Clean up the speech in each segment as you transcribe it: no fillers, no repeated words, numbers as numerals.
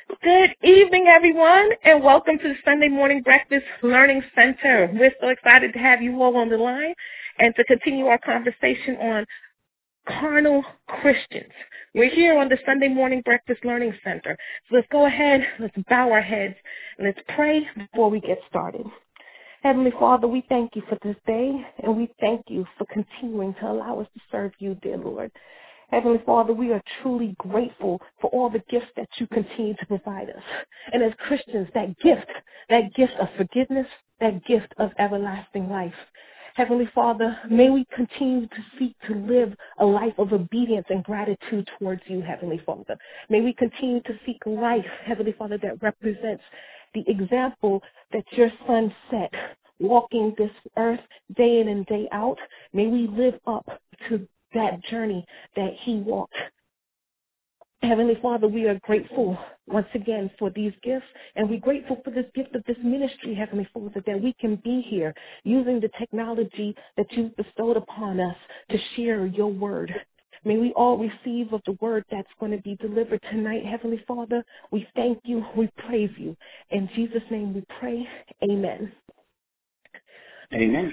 Good evening, everyone, and welcome to the Sunday Morning Breakfast Learning Center. We're so excited to have you all on the line and to continue our conversation on carnal Christians. We're here on the Sunday Morning Breakfast Learning Center. So let's go ahead, let's bow our heads, and let's pray before we get started. Heavenly Father, we thank you for this day, and we thank you for continuing to allow us to serve you, dear Lord. Heavenly Father, we are truly grateful for all the gifts that you continue to provide us. And as Christians, that gift of forgiveness, that gift of everlasting life. Heavenly Father, may we continue to seek to live a life of obedience and gratitude towards you, Heavenly Father. May we continue to seek life, Heavenly Father, that represents the example that your Son set, walking this earth day in and day out. May we live up to that journey that he walked. Heavenly Father, we are grateful once again for these gifts, and we're grateful for this gift of this ministry, Heavenly Father, that we can be here using the technology that you've bestowed upon us to share your word. May we all receive of the word that's going to be delivered tonight, Heavenly Father. We thank you. We praise you. In Jesus' name we pray. Amen. Amen.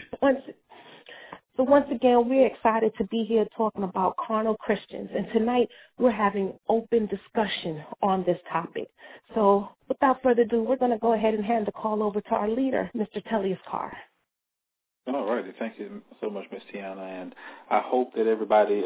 So once again, we're excited to be here talking about carnal Christians. And tonight, we're having open discussion on this topic. So without further ado, we're going to go ahead and hand the call over to our leader, Mr. Tellius Carr. All righty. Thank you so much, Ms. Tiana. And I hope that everybody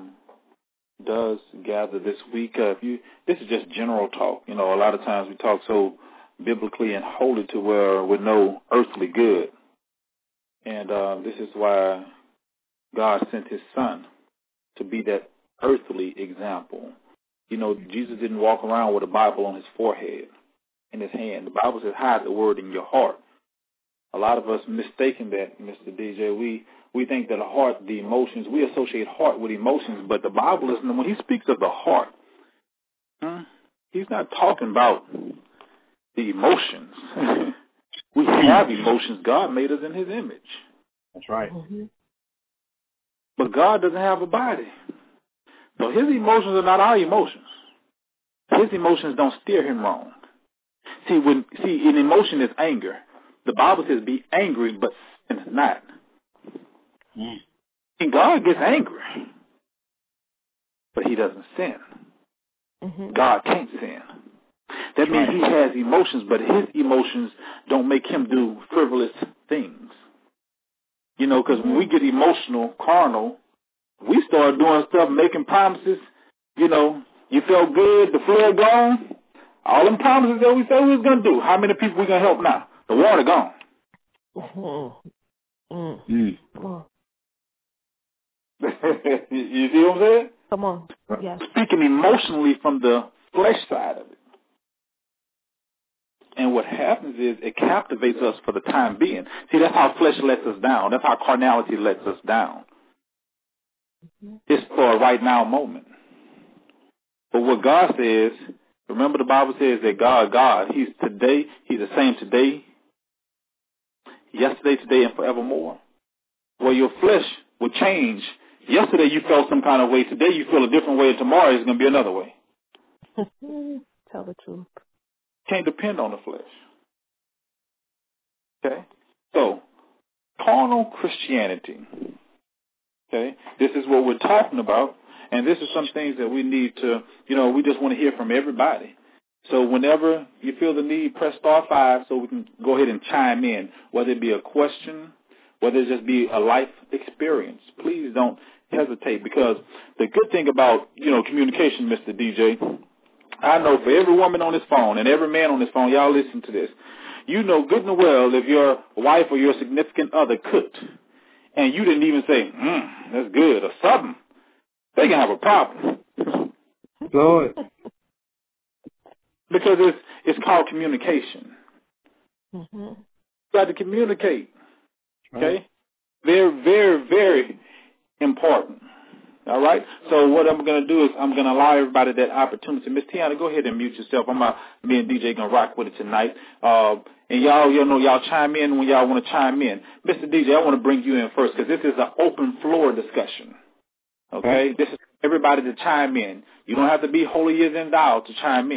does gather this week. This is just general talk. You know, a lot of times we talk so biblically and holy to where we're no earthly good. And this is why God sent his Son to be that earthly example. You know, Jesus didn't walk around with a Bible on his forehead, in his hand. The Bible says, hide the word in your heart. A lot of us mistaken that, Mr. DJ. We think that the heart, the emotions, we associate heart with emotions, but the Bible is, when he speaks of the heart, he's not talking about the emotions. We have emotions. God made us in his image. That's right. Mm-hmm. But God doesn't have a body. So his emotions are not our emotions. His emotions don't steer him wrong. See, an emotion is anger. The Bible says be angry, but sin not. And God gets angry, but he doesn't sin. Mm-hmm. God can't sin. That means he has emotions, but his emotions don't make him do frivolous things. You know, because when we get emotional, carnal, we start doing stuff, making promises. You know, you felt good, the flood gone. All them promises that we said we was going to do. How many people we going to help now? The water gone. You see what I'm saying? Come on. Yes. Speaking emotionally from the flesh side of it. And what happens is it captivates us for the time being. See, that's how flesh lets us down. That's how carnality lets us down. It's for a right now moment. But what God says, remember the Bible says that God, he's the same today, yesterday, today, and forevermore. Well, your flesh will change. Yesterday you felt some kind of way. Today you feel a different way. And tomorrow it's going to be another way. Tell the truth. Can't depend on the flesh. Okay? So, carnal Christianity. Okay? This is what we're talking about. And this is some things that we need to, we just want to hear from everybody. So whenever you feel the need, press *5 so we can go ahead and chime in, whether it be a question, whether it just be a life experience. Please don't hesitate, because the good thing about, communication, Mr. DJ, I know for every woman on this phone and every man on this phone, y'all listen to this. You know good and well if your wife or your significant other cooked and you didn't even say, that's good or something, they can have a problem. Good. Because it's called communication. Mm-hmm. You got to communicate. Okay? Very, very, very important. All right? So what I'm going to do is I'm going to allow everybody that opportunity. Miss Tiana, go ahead and mute yourself. Me and DJ going to rock with it tonight. And y'all chime in when y'all want to chime in. Mr. DJ, I want to bring you in first because this is an open floor discussion. Okay? This is everybody to chime in. You don't have to be holier than thou to chime in.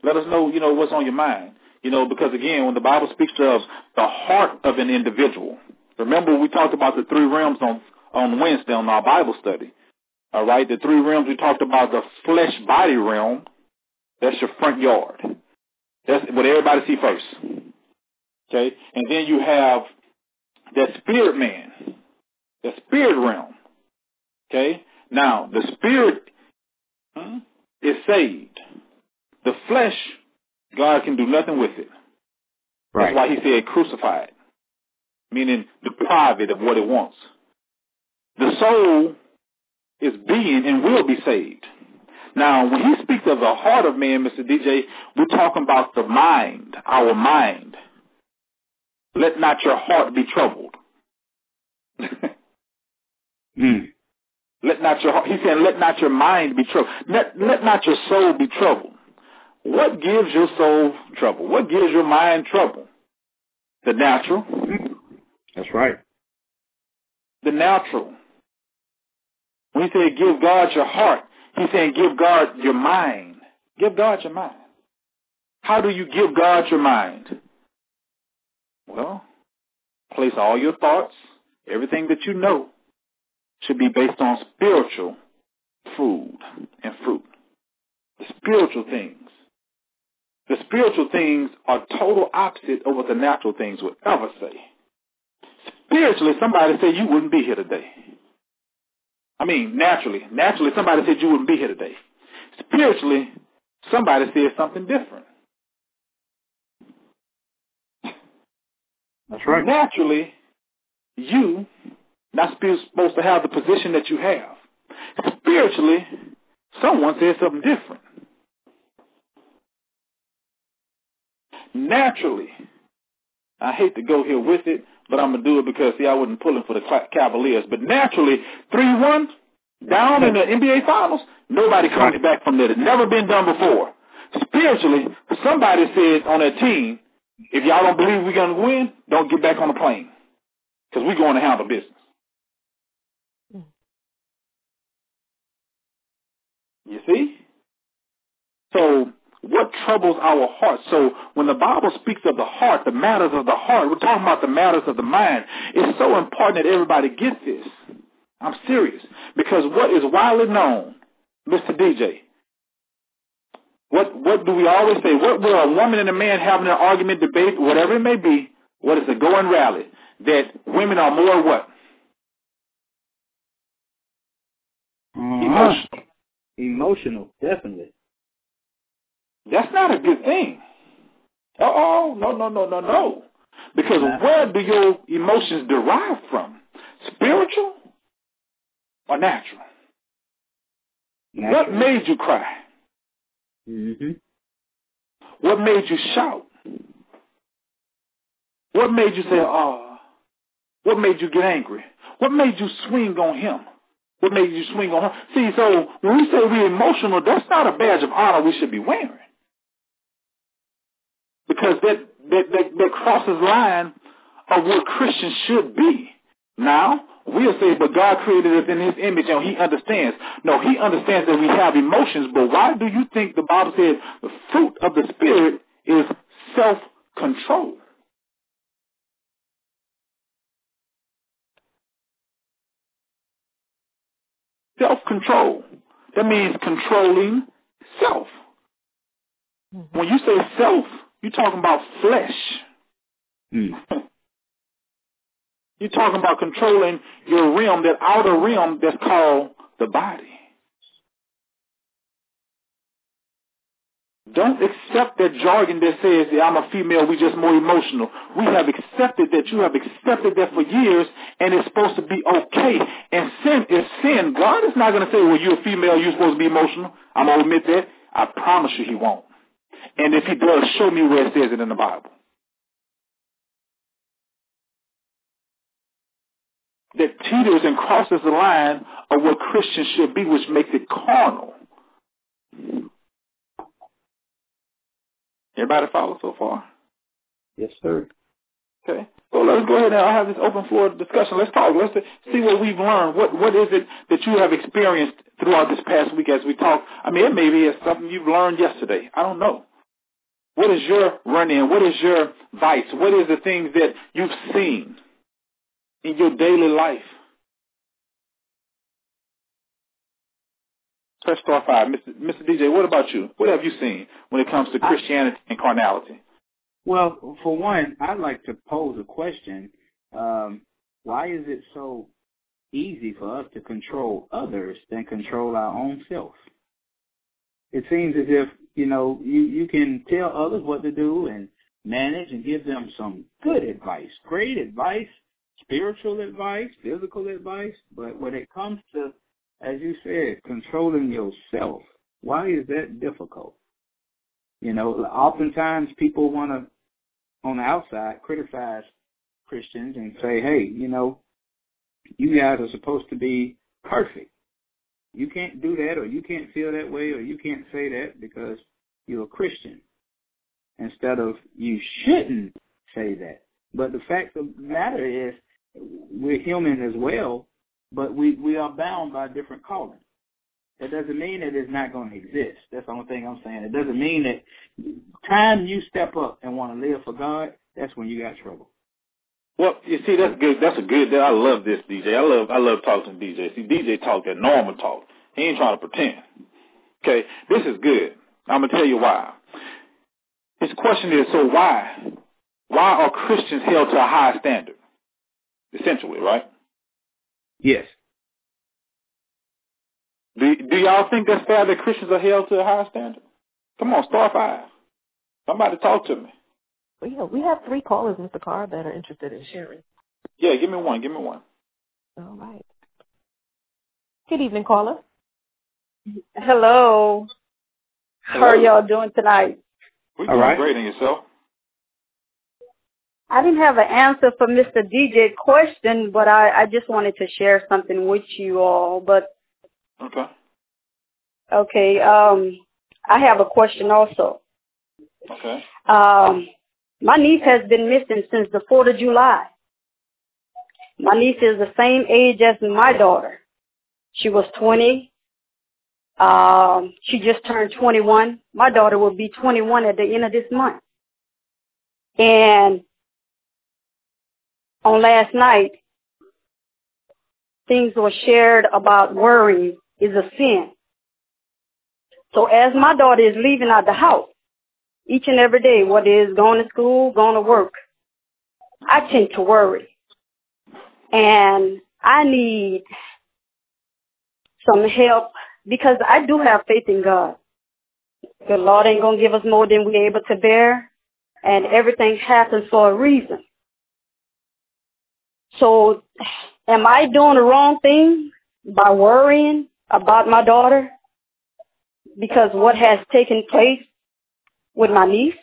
Let us know, what's on your mind. Because again, when the Bible speaks of the heart of an individual, remember we talked about the three realms on Wednesday on our Bible study. All right, the three realms, we talked about the flesh body realm. That's your front yard. That's what everybody see first. Okay, and then you have that spirit man, the spirit realm. Okay, now the spirit is saved. The flesh, God can do nothing with it. Right. That's why he said crucify it, meaning deprive it of what it wants. The soul is being and will be saved. Now, when he speaks of the heart of man, Mr. DJ, we're talking about the mind, our mind. Let not your heart be troubled. Let not your heart, he's saying, let not your mind be troubled. Let not your soul be troubled. What gives your soul trouble? What gives your mind trouble? The natural. That's right. The natural. When he said give God your heart, he's saying give God your mind. Give God your mind. How do you give God your mind? Well, place all your thoughts, everything that you know, should be based on spiritual food and fruit. The spiritual things. The spiritual things are total opposite of what the natural things would ever say. Spiritually, somebody said you wouldn't be here today. I mean, naturally, somebody said you wouldn't be here today. Spiritually, somebody said something different. That's right. Naturally, you not supposed to have the position that you have. Spiritually, someone said something different. Naturally, I hate to go here with it, but I'm going to do it because, I wasn't pulling for the Cavaliers. But naturally, 3-1, down in the NBA Finals, nobody comes back from that. It's never been done before. Spiritually, somebody said on that team, if y'all don't believe we're going to win, don't get back on the plane because we're going to handle business. You see? So what troubles our heart? So when the Bible speaks of the heart, the matters of the heart, we're talking about the matters of the mind. It's so important that everybody get this. I'm serious. Because what is widely known, Mr. DJ, what do we always say? What will a woman and a man having an argument, debate, whatever it may be, what is the going rally? That women are more what? Emotional, definitely. That's not a good thing. No. Because where do your emotions derive from? Spiritual or natural? What made you cry? Mm-hmm. What made you shout? What made you say, oh? What made you get angry? What made you swing on him? What made you swing on her? See, so when we say we're emotional, that's not a badge of honor we should be wearing. Because that crosses line of what Christians should be. Now, we'll say, but God created us in his image and he understands. No, he understands that we have emotions, but why do you think the Bible says the fruit of the Spirit is self-control? Self-control. That means controlling self. When you say self, you're talking about flesh. You're talking about controlling your realm, that outer realm that's called the body. Don't accept that jargon that says, I'm a female, we just more emotional. We have accepted that. You have accepted that for years, and it's supposed to be okay. And sin is sin. God is not going to say, well, you're a female, you're supposed to be emotional. I'm going to admit that. I promise you he won't. And if he does, show me where it says it in the Bible. That teeters and crosses the line of what Christians should be, which makes it carnal. Everybody follow so far? Yes, sir. Okay. So let's go ahead and I'll have this open floor discussion. Let's talk. Let's see what we've learned. What is it that you have experienced throughout this past week as we talk? I mean, it may be something you've learned yesterday. I don't know. What is your run-in? What is your vice? What is the things that you've seen in your daily life? Press star 5. Mr. DJ, what about you? What have you seen when it comes to Christianity and carnality? Well, for one, I'd like to pose a question. Why is it so easy for us to control others than control our own self? It seems as if, you can tell others what to do and manage and give them some good advice, great advice, spiritual advice, physical advice. But when it comes to, as you said, controlling yourself, why is that difficult? Oftentimes people want to, on the outside, criticize Christians and say, hey, you guys are supposed to be perfect. You can't do that, or you can't feel that way, or you can't say that because you're a Christian. Instead of you shouldn't say that. But the fact of the matter is we're human as well, but we are bound by different callings. That doesn't mean that it's not going to exist. That's the only thing I'm saying. It doesn't mean that time you step up and want to live for God, that's when you got trouble. Well, you see, that's good. That's a good. I love this, DJ. I love talking to DJ. See, DJ talk that normal talk. He ain't trying to pretend. Okay, this is good. I'm gonna tell you why. His question is, so why are Christians held to a high standard? Essentially, right? Yes. Do y'all think that's fair that Christians are held to a high standard? Come on, star 5. Somebody talk to me. Well, we have 3 callers, Mr. Carr, that are interested in sharing. Yeah, give me one. All right. Good evening, caller. Hello. How are y'all doing tonight? We're doing great. And yourself? I didn't have an answer for Mr. DJ's question, but I just wanted to share something with you all. But okay. I have a question also. Okay. My niece has been missing since the 4th of July. My niece is the same age as my daughter. She was 20. She just turned 21. My daughter will be 21 at the end of this month. And on last night, things were shared about worrying is a sin. So as my daughter is leaving out the house, each and every day, whether it's going to school, going to work, I tend to worry. And I need some help because I do have faith in God. The Lord ain't going to give us more than we're able to bear, and everything happens for a reason. So am I doing the wrong thing by worrying about my daughter because what has taken place with my niece?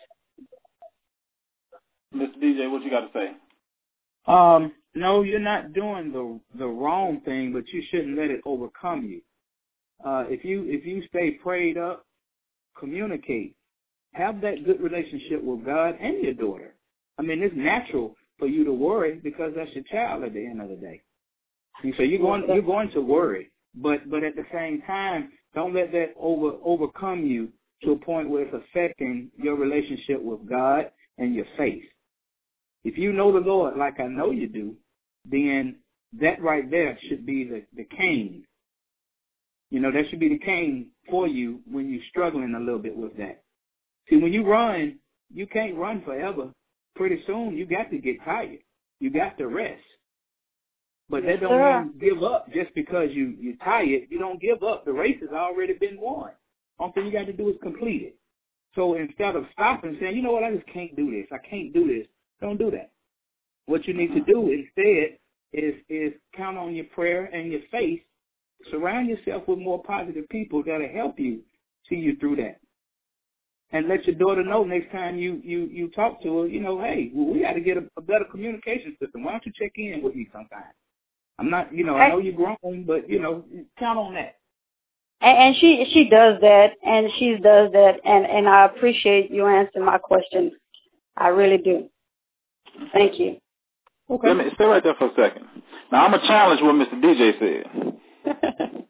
Mr. DJ, what you got to say? No, you're not doing the wrong thing, but you shouldn't let it overcome you. If you stay prayed up, communicate, have that good relationship with God and your daughter. I mean, it's natural for you to worry because that's your child at the end of the day. And so you're going to worry, but at the same time, don't let that overcome you to a point where it's affecting your relationship with God and your faith. If you know the Lord like I know you do, then that right there should be the cane. That should be the cane for you when you're struggling a little bit with that. See, when you run, you can't run forever. Pretty soon, you got to get tired. You got to rest. But that don't mean give up just because you're tired. You don't give up. The race has already been won. All thing you got to do is complete it. So instead of stopping and saying, you know what, I just can't do this. I can't do this. Don't do that. What you need to do instead is count on your prayer and your faith. Surround yourself with more positive people that'll help you see you through that. And let your daughter know next time you talk to her, hey, we got to get a better communication system. Why don't you check in with me sometime? I'm not, I know you're grown, but, count on that. And she does that, and I appreciate you answering my question. I really do. Thank you. Okay. Let me stay right there for a second. Now, I'm going to challenge what Mr. DJ said.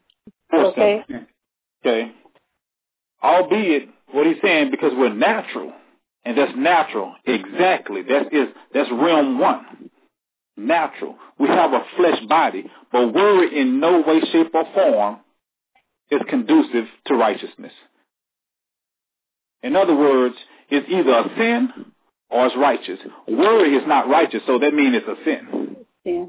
Okay. Albeit, what he's saying, because we're natural, And that's natural. Exactly. That's realm 1. Natural. We have a flesh body, but worry in no way, shape, or form is conducive to righteousness. In other words, it's either a sin or it's righteous. Worry is not righteous, so that means it's a sin. Yeah.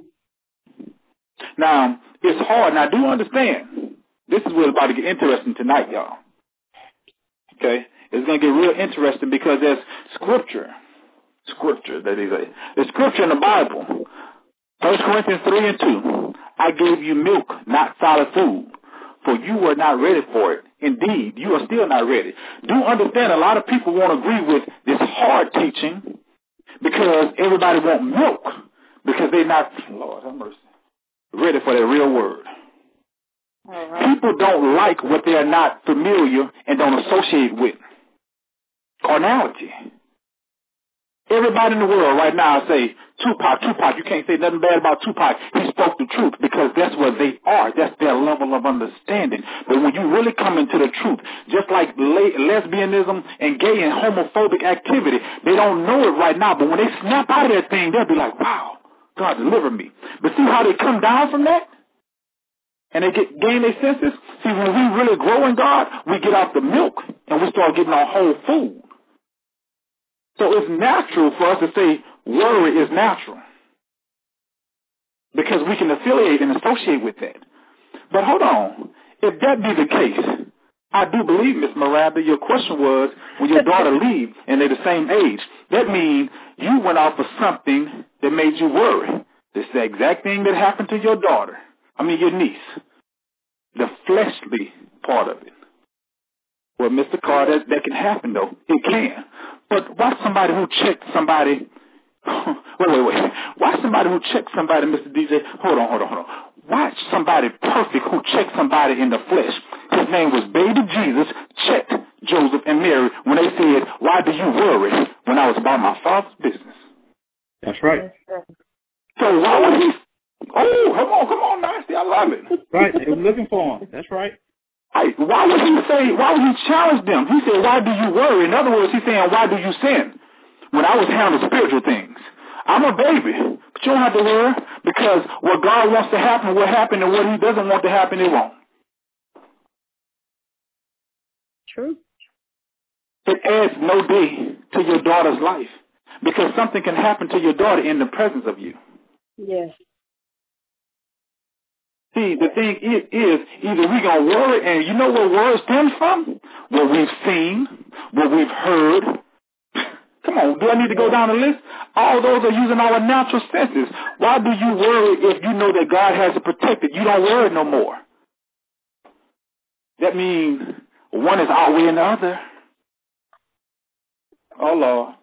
Now, it's hard. Now, do understand, this is what's about to get interesting tonight, y'all. Okay? It's going to get real interesting because there's scripture, that is there's scripture in the Bible. 1 Corinthians 3:2. I gave you milk, not solid food, for you were not ready for it. Indeed, you are still not ready. Do understand a lot of people won't agree with this hard teaching because everybody wants milk because they're not, Lord have mercy, ready for the real word. All right. People don't like what they are not familiar and don't associate with. Carnality. Everybody in the world right now say, Tupac, you can't say nothing bad about Tupac. He spoke the truth because that's what they are. That's their level of understanding. But when you really come into the truth, just like lesbianism and gay and homophobic activity, they don't know it right now. But when they snap out of that thing, they'll be like, wow, God deliver me. But see how they come down from that? And they gain their senses? See, when we really grow in God, we get off the milk and we start getting our whole food. So it's natural for us to say worry is natural because we can affiliate and associate with that. But hold on. If that be the case, I do believe, Miss Miranda, your question was when your daughter leaves and they're the same age, that means you went off of something that made you worry. This is the exact thing that happened to your daughter. Your niece. The fleshly part of it. Well, Mr. Carter, that can happen, though. It can. But watch somebody who checked somebody. Wait. Watch somebody who checked somebody, Mr. DJ. Hold on. Watch somebody perfect who checked somebody in the flesh. His name was Baby Jesus, checked Joseph and Mary when they said, why do you worry when I was about my Father's business? That's right. So why would he? Oh, come on, Nasty. I love it. Right. They were looking for him. That's right. Why would he challenge them? He said, why do you worry? In other words, he's saying, why do you sin? When I was handling spiritual things. I'm a baby, but you don't have to worry because what God wants to happen will happen and what he doesn't want to happen, it won't. True. It adds no day to your daughter's life because something can happen to your daughter in the presence of you. Yes. See, the thing is either we're going to worry, and you know where worry stems from? What we've seen, what we've heard. Come on, do I need to go down the list? All those are using our natural senses. Why do you worry if you know that God has it protected? You don't worry no more. That means one is outweighing the other. Oh, Lord.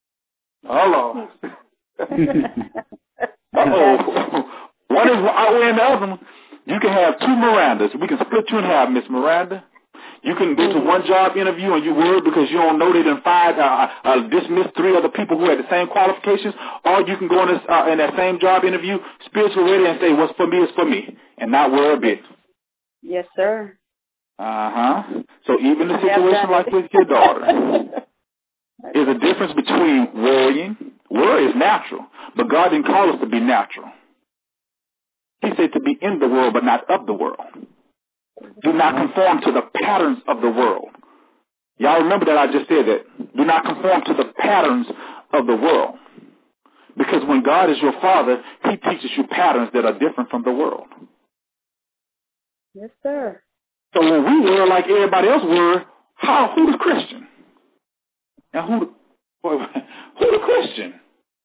Uh-oh. One is outweighing the other one. You can have two Mirandas. We can split you in half, Miss Miranda. You can go to one job interview and you worry because you don't know they done fired, dismissed 3 other people who had the same qualifications. Or you can go in that same job interview, spiritually ready, and say, what's for me is for me, and not worry a bit. Yes, sir. So even the situation like with your daughter is a difference between worrying. Worry is natural, but God didn't call us to be natural. He said to be in the world, but not of the world. Do not conform to the patterns of the world. Y'all remember that I just said that. Do not conform to the patterns of the world. Because when God is your Father, he teaches you patterns that are different from the world. Yes, sir. So when we were like everybody else were, who the Christian? Now who the Christian?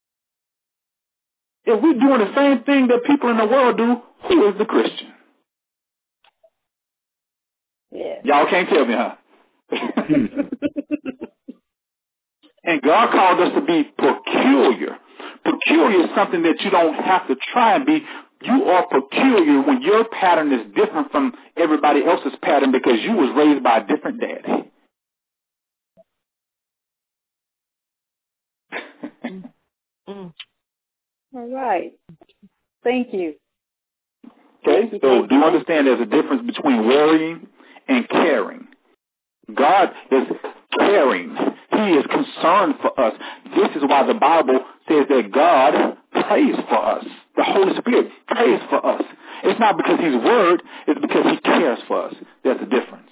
If we're doing the same thing that people in the world do, who is the Christian? Yeah. Y'all can't tell me, huh? And God called us to be peculiar. Peculiar is something that you don't have to try and be. You are peculiar when your pattern is different from everybody else's pattern because you was raised by a different daddy. All right. Thank you. Okay, so do you understand there's a difference between worrying and caring? God is caring. He He is concerned for us. This is why the Bible says that God prays for us. The Holy Spirit prays for us. It's not because He's Word. It's because He cares for us. There's a difference.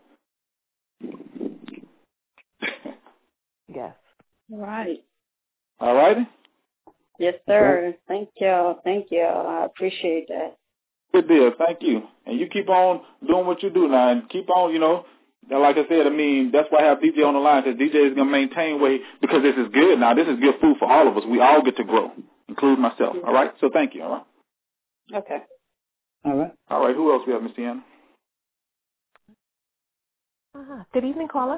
Yes. Right. All righty? Yes, sir. Okay. Thank y'all. Thank y'all. I appreciate that. Good deal. Thank you. And you keep on doing what you do now, and keep on, like I said, that's why I have DJ on the line, because DJ is going to maintain because this is good now. This is good food for all of us. We all get to grow, including myself. All right? So thank you. All right? Okay. All right. All right. Who else we have, Miss Deanna? Good evening, caller.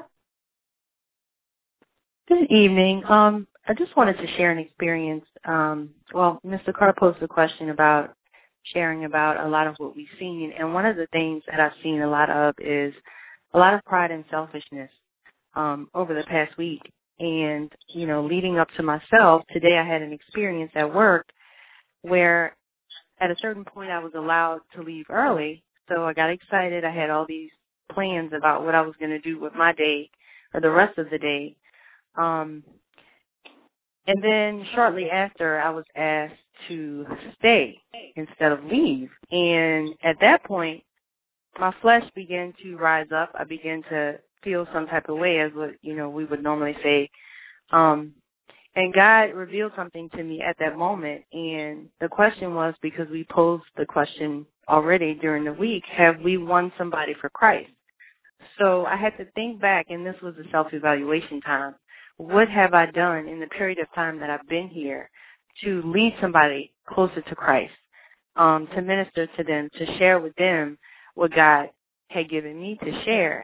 Good evening. I just wanted to share an experience. Mr. Carter posed a question about sharing about a lot of what we've seen, and one of the things that I've seen a lot of is a lot of pride and selfishness over the past week. And, leading up to myself, today I had an experience at work where at a certain point I was allowed to leave early, so I got excited. I had all these plans about what I was going to do with my day or the rest of the day. And then shortly after, I was asked to stay instead of leave. And at that point, my flesh began to rise up. I began to feel some type of way, as what, we would normally say. And God revealed something to me at that moment. And the question was, because we posed the question already during the week, have we won somebody for Christ? So I had to think back, and this was a self-evaluation time. What have I done in the period of time that I've been here to lead somebody closer to Christ, to minister to them, to share with them what God had given me to share?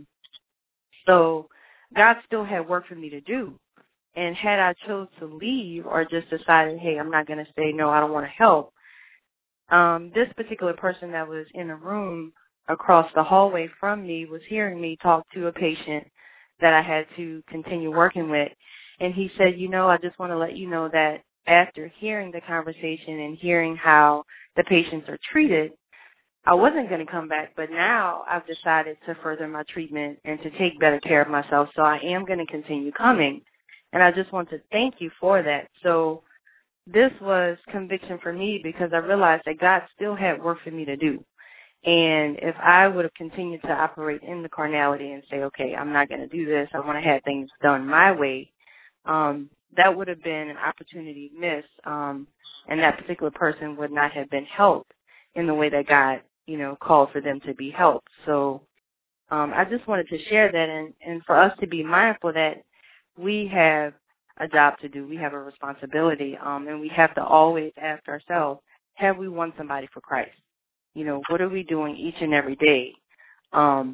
So God still had work for me to do. And had I chose to leave or just decided, hey, I'm not going to stay, no, I don't want to help, this particular person that was in a room across the hallway from me was hearing me talk to a patient that I had to continue working with. And he said, I just want to let you know that after hearing the conversation and hearing how the patients are treated, I wasn't going to come back, but now I've decided to further my treatment and to take better care of myself, so I am going to continue coming. And I just want to thank you for that. So this was conviction for me, because I realized that God still had work for me to do. And if I would have continued to operate in the carnality and say, okay, I'm not going to do this, I want to have things done my way, that would have been an opportunity missed, and that particular person would not have been helped in the way that God, called for them to be helped. So I just wanted to share that, and for us to be mindful that we have a job to do, we have a responsibility, and we have to always ask ourselves, have we won somebody for Christ? What are we doing each and every day, to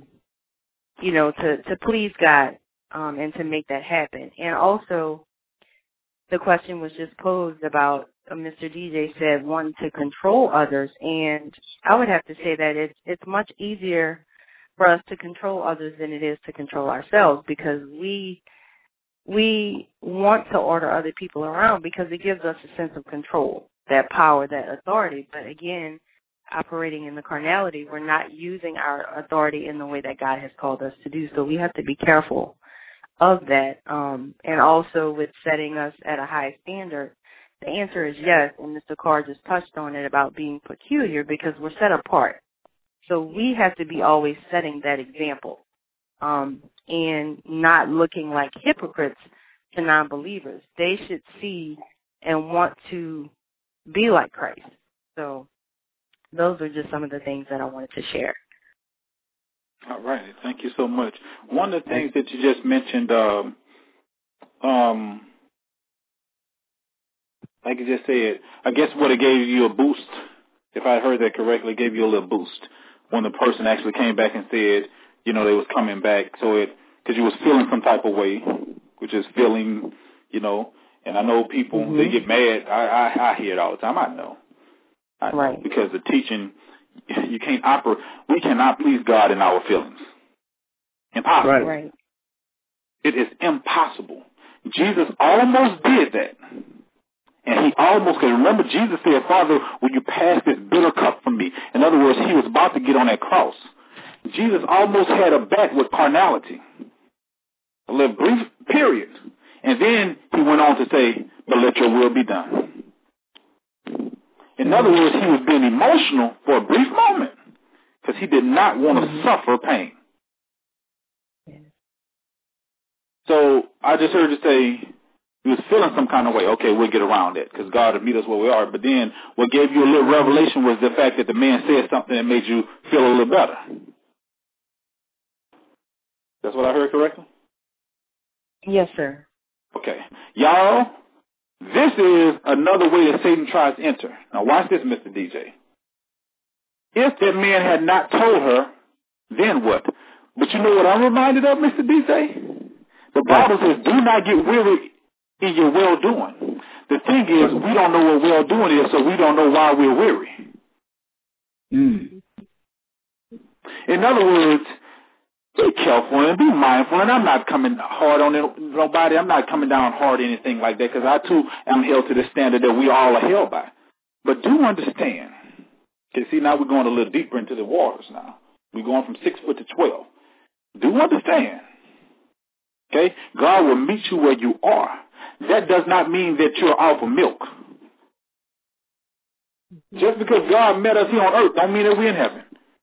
please God, and to make that happen? And also, the question was just posed about, Mr. DJ said, wanting to control others. And I would have to say that it's much easier for us to control others than it is to control ourselves, because we want to order other people around because it gives us a sense of control, that power, that authority. But again, operating in the carnality, we're not using our authority in the way that God has called us to do. So we have to be careful of that. And also with setting us at a high standard, the answer is yes. And Mr. Carr just touched on it about being peculiar, because we're set apart. So we have to be always setting that example, and not looking like hypocrites to non-believers. They should see and want to be like Christ. So those are just some of the things that I wanted to share. All right. Thank you so much. One of the things that you just mentioned, like you just said, I guess what it gave you a boost, if I heard that correctly, it gave you a little boost when the person actually came back and said, they was coming back. So because you was feeling some type of way, which is feeling, and I know people, they get mad. I hear it all the time. I know. Right. Because the teaching, you can't operate. We cannot please God in our feelings. Impossible. Right. It is impossible. Jesus almost did that. And he almost, because remember, Jesus said, Father, will you pass this bitter cup from me? In other words, he was about to get on that cross. Jesus almost had a bet with carnality. A little brief period. And then he went on to say, but let your will be done. In other words, he was being emotional for a brief moment because he did not want to suffer pain. So I just heard you say he was feeling some kind of way. Okay, we'll get around it because God will meet us where we are. But then what gave you a little revelation was the fact that the man said something that made you feel a little better. That's what I heard correctly? Yes, sir. Okay. Y'all, this is another way that Satan tries to enter. Now watch this, Mr. DJ. If that man had not told her, then what? But you know what I'm reminded of, Mr. DJ? The Bible says, do not get weary in your well-doing. The thing is, we don't know what well-doing is, so we don't know why we're weary. In other words, be careful and be mindful, and I'm not coming hard on nobody. I'm not coming down hard or anything like that, because I, too, am held to the standard that we all are held by. But do understand, because, see, now we're going a little deeper into the waters now. We're going from 6 foot to 12. Do understand. Okay? God will meet you where you are. That does not mean that you're off of milk. Just because God met us here on earth don't mean that we're in heaven.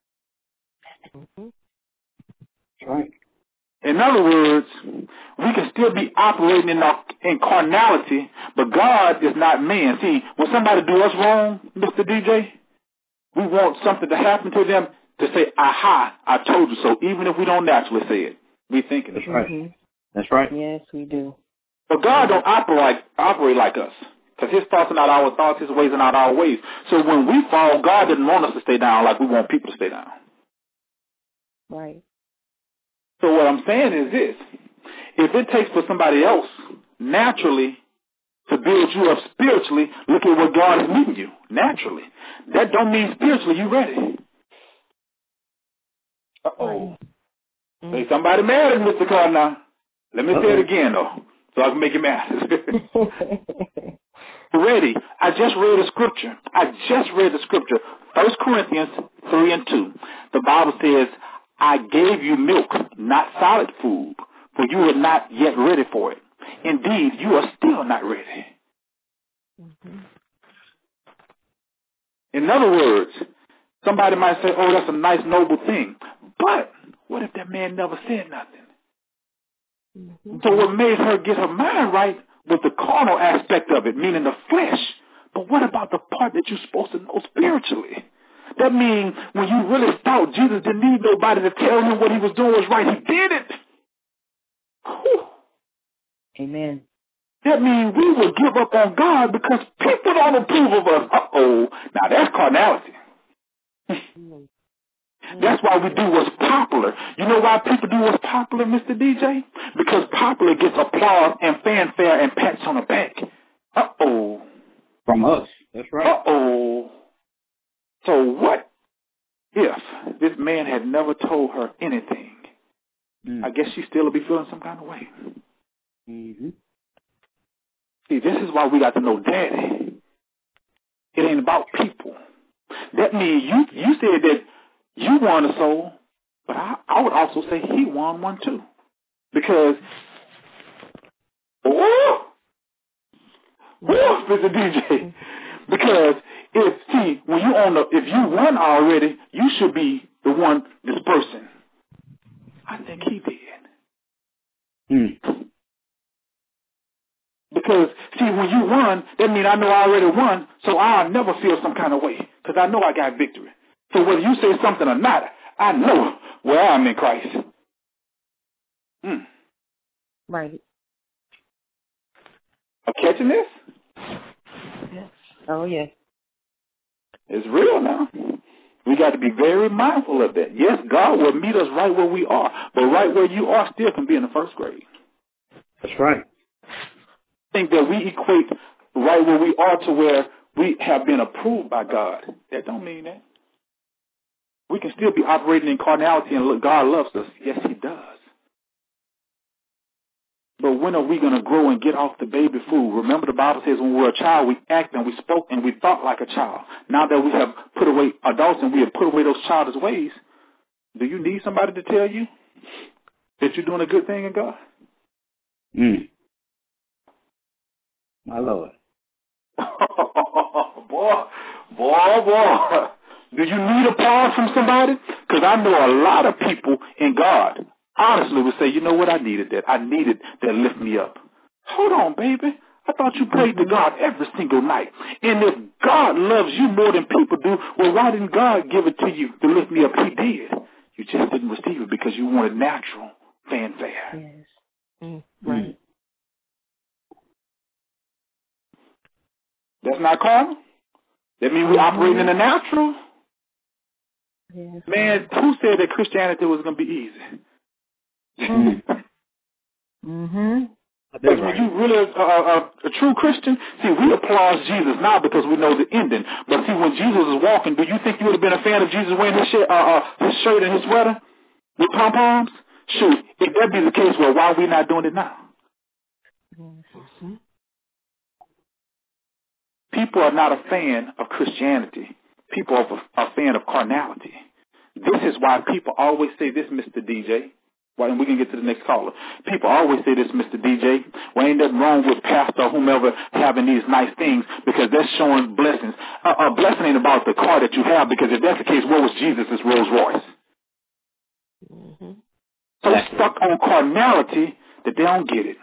Right. In other words, we can still be operating in carnality, but God is not man. See, when somebody do us wrong, Mr. DJ, we want something to happen to them to say, aha, I told you so, even if we don't naturally say it. We thinking it. That's right. That's right. Yes, we do. But God don't operate like us, because his thoughts are not our thoughts, his ways are not our ways. So when we fall, God didn't want us to stay down like we want people to stay down. Right. So what I'm saying is this. If it takes for somebody else naturally to build you up spiritually, look at what God is meeting you naturally. That don't mean spiritually you ready. Uh-oh. Say somebody mad at Mr. Carter now. Let me say it again, though, so I can make you mad. Ready. I just read a scripture. 1 Corinthians 3:2. The Bible says, I gave you milk, not solid food, for you are not yet ready for it. Indeed, you are still not ready. In other words, somebody might say, oh, that's a nice, noble thing. But what if that man never said nothing? So what made her get her mind right was the carnal aspect of it, meaning the flesh. But what about the part that you're supposed to know spiritually? That means when you really thought Jesus didn't need nobody to tell him what he was doing was right, he did it. Whew. Amen. That means we will give up on God because people don't approve of us. Uh-oh. Now that's carnality. That's why we do what's popular. You know why people do what's popular, Mr. DJ? Because popular gets applause and fanfare and pats on the back. Uh-oh. From us. That's right. Uh-oh. So what if this man had never told her anything? I guess she still would be feeling some kind of way. See, this is why we got to know Daddy. It ain't about people. That means you said that you won a soul, but I would also say he won one too. Because, Mr. DJ, because if you won already, you should be the one dispersing. I think he did. Because, see, when you won, that means I know I already won, so I'll never feel some kind of way, because I know I got victory. So whether you say something or not, I know where I'm in Christ. Right. Are you catching this? Yes. Oh, yes. It's real now. We got to be very mindful of that. Yes, God will meet us right where we are, but right where you are still can be in the first grade. That's right. I think that we equate right where we are to where we have been approved by God. That don't mean that. We can still be operating in carnality and look, God loves us. Yes, he does. But when are we going to grow and get off the baby food? Remember the Bible says when we were a child, we acted and we spoke and we thought like a child. Now that we have put away adults and we have put away those childish ways, do you need somebody to tell you that you're doing a good thing in God? My Lord. boy. Do you need applause from somebody? Because I know a lot of people in God honestly would say, you know what, I needed that. I needed that lift me up. Hold on, baby. I thought you prayed to God every single night. And if God loves you more than people do, well, why didn't God give it to you to lift me up? He did. You just didn't receive it because you wanted natural fanfare. Yes. Right. That's not carnal. That means we operate in the natural. Yes. Man, who said that Christianity was going to be easy? Because when you really a true Christian, see, we applaud Jesus now because we know the ending. But see, when Jesus was walking, do you think you would have been a fan of Jesus wearing his shirt and his sweater with pom-poms? Shoot, if that be the case, well, why are we not doing it now? People are not a fan of Christianity. People are a fan of carnality. This is why people always say this, Mr. DJ. Well, and we can get to the next caller. People always say this, Mr. DJ. Well, ain't nothing wrong with pastor or whomever having these nice things because that's showing blessings. A blessing ain't about the car that you have, because if that's the case, what was Jesus' Rolls Royce? So they're stuck on carnality that they don't get it.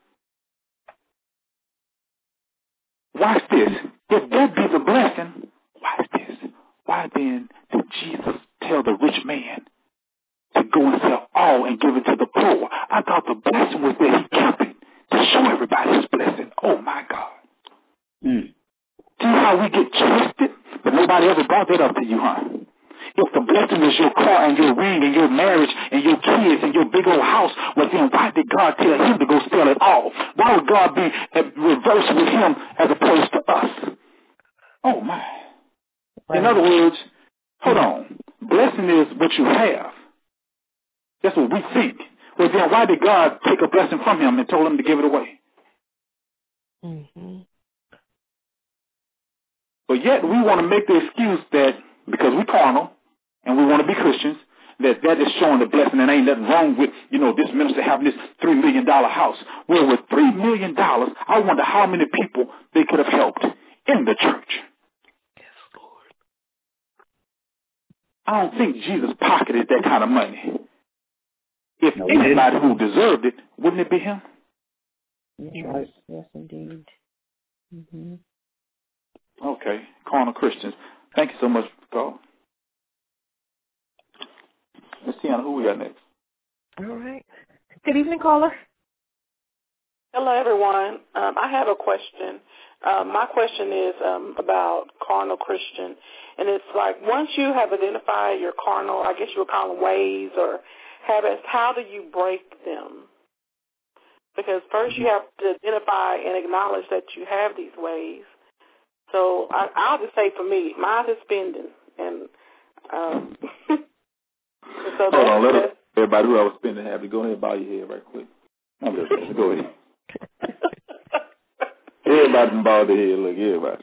Watch this. If that be the blessing, watch this. Why then did Jesus tell the rich man to go and sell all and give it to the poor? I thought the blessing was that he kept it to show everybody his blessing. Oh, my God. See how we get twisted? But nobody ever brought that up to you, huh? If the blessing is your car and your ring and your marriage and your kids and your big old house, well, then why did God tell him to go sell it all? Why would God be reverse with him as opposed to us? Oh, my. Right. In other words, hold on. Blessing is what you have. That's what we think. Well, then why did God take a blessing from him and told him to give it away? But yet we want to make the excuse that because we're carnal and we want to be Christians, that is showing the blessing, and ain't nothing wrong with, this minister having this $3 million house. Well, with $3 million, I wonder how many people they could have helped in the church. Yes, Lord. I don't think Jesus pocketed that kind of money. If anybody who deserved it, wouldn't it be him? Yes, yes, indeed. Okay, carnal Christians. Thank you so much for the call. Miss Tiana, who we got next? All right. Good evening, caller. Hello, everyone. I have a question. My question is about carnal Christian. And it's like, once you have identified your carnal, I guess you would call them ways or habits, how do you break them? Because first you have to identify and acknowledge that you have these ways. So I'll just say for me, mine is spending. And so hold on, let everybody who I was spending have to go ahead and bow your head right quick. I'm just saying, go ahead. Everybody can bow their head. Look, everybody.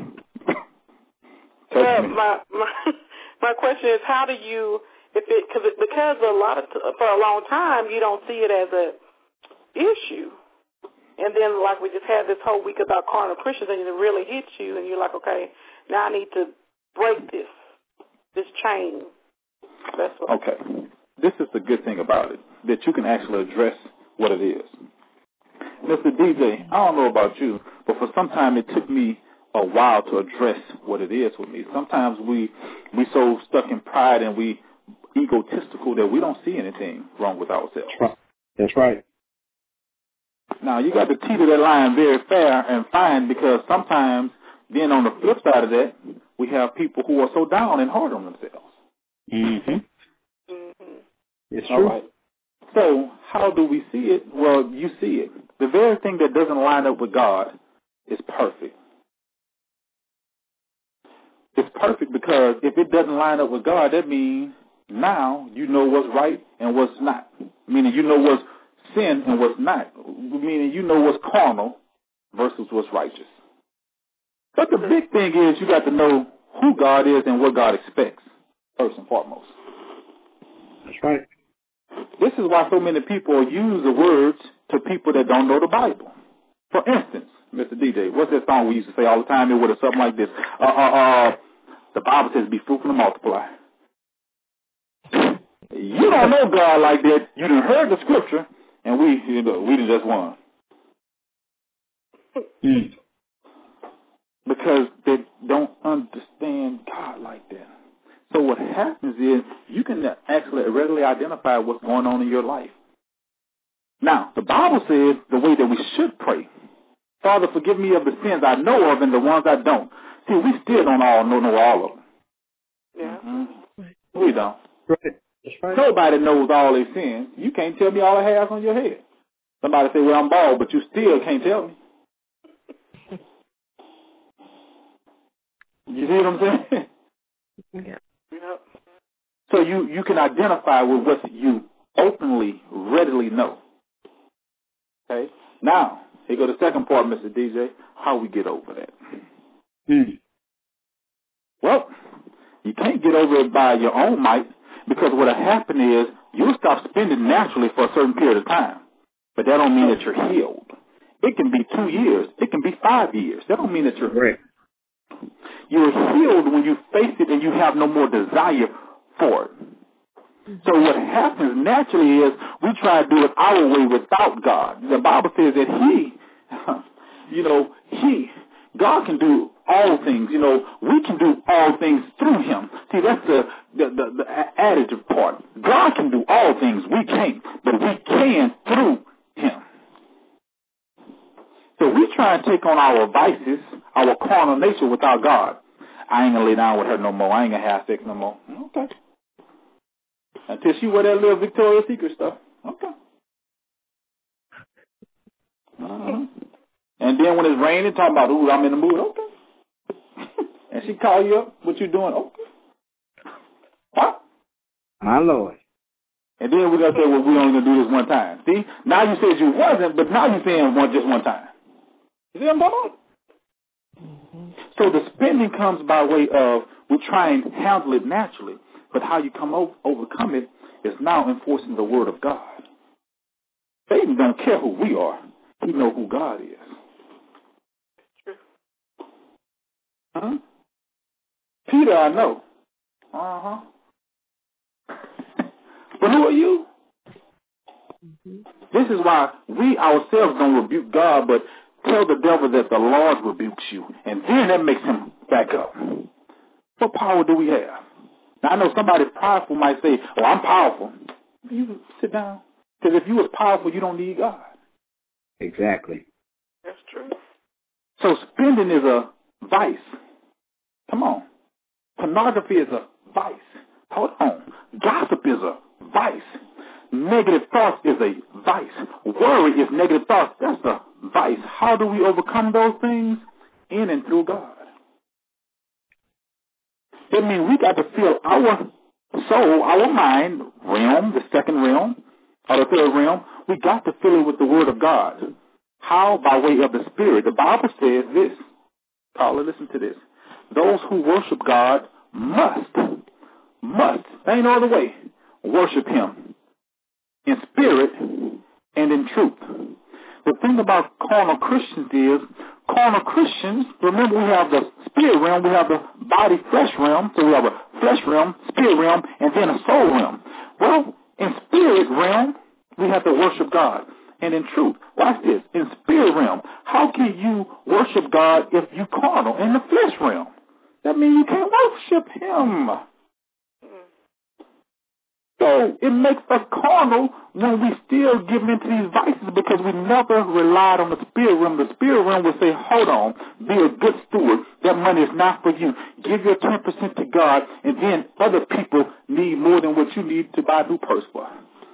My question is, how do you, because for a long time you don't see it as a issue, and then like we just had this whole week about carnal Christians, and it really hits you, and you're like, okay, now I need to break this chain. That's what. Okay, this is the good thing about it, that you can actually address what it is. Mr. DJ, I don't know about you, but for some time it took me a while to address what it is with me. Sometimes we so stuck in pride and we egotistical that we don't see anything wrong with ourselves. That's right. Now, you got to teeter that line very fair and fine, because sometimes then on the flip side of that, we have people who are so down and hard on themselves. It's true. All right. So how do we see it? Well, you see it. The very thing that doesn't line up with God is perfect. It's perfect because if it doesn't line up with God, that means now you know what's right and what's not. Meaning you know what's sin and what's not. Meaning you know what's carnal versus what's righteous. But the big thing is you got to know who God is and what God expects, first and foremost. That's right. This is why so many people use the words to people that don't know the Bible. For instance, Mr. DJ, what's that song we used to say all the time? It would have something like this. The Bible says, be fruitful and multiply. You don't know God like that. You done heard the scripture, and we done just won. Because they don't understand God like that. So what happens is you can actually readily identify what's going on in your life. Now, the Bible says the way that we should pray. Father, forgive me of the sins I know of and the ones I don't. See, we still don't all know all of them. Yeah. Mm-hmm. We don't. Right. That's right. Nobody knows all their sins. You can't tell me all the hairs on your head. Somebody say, well, I'm bald, but you still can't tell me. You see what I'm saying? Yeah. Yep. So you can identify with what you openly, readily know. Okay? Now, here go the second part, Mr. DJ, how we get over that. Well, you can't get over it by your own might, because what'll happen is you'll stop spending naturally for a certain period of time. But that don't mean that you're healed. It can be 2 years. It can be 5 years. That don't mean that you're right. You're healed when you face it and you have no more desire for it. So what happens naturally is we try to do it our way without God. The Bible says that God can do all things. We can do all things through him. See, that's the additive part. God can do all things. We can't, but we can through him. So we try and take on our vices, our carnal nature without God. I ain't going to lay down with her no more. I ain't going to have sex no more. Okay. Until she wear that little Victoria's Secret stuff. Okay. And then when it's raining, talking about, ooh, I'm in the mood. Okay. And she call you up, what you doing? Okay. What? My Lord. And then we're going to say, well, we only going to do this one time. See? Now you said you wasn't, but now you're saying just one time. You see what I'm talking about? So the spending comes by way of we try and handle it naturally, but how you overcome it is now enforcing the word of God. Satan don't care who we are. He know who God is. Huh? Peter, I know. But who are you? This is why we ourselves don't rebuke God, but tell the devil that the Lord rebukes you. And then that makes him back up. What power do we have? Now, I know somebody prideful might say, oh, I'm powerful. You sit down. Because if you was powerful, you don't need God. Exactly. That's true. So spending is a vice. Come on. Pornography is a vice. Hold on. Gossip is a vice. Negative thoughts is a vice. Worry is negative thoughts. That's a vice. How do we overcome those things? In and through God. That means we got to fill our soul, our mind realm, the second realm, or the third realm. We got to fill it with the word of God. How? By way of the Spirit. The Bible says this. Caller, listen to this. Those who worship God must, there ain't no other way, worship him in spirit and in truth. The thing about carnal Christians is, carnal Christians, remember we have the spirit realm, we have the body flesh realm, so we have a flesh realm, spirit realm, and then a soul realm. Well, in spirit realm, we have to worship God. And in truth, watch this, in spirit realm, how can you worship God if you carnal in the flesh realm? That means you can't worship him. So it makes us carnal when we still give into these vices because we never relied on the spirit realm. The spirit realm will say, hold on, be a good steward. That money is not for you. Give your 10% to God, and then other people need more than what you need to buy a new purse for.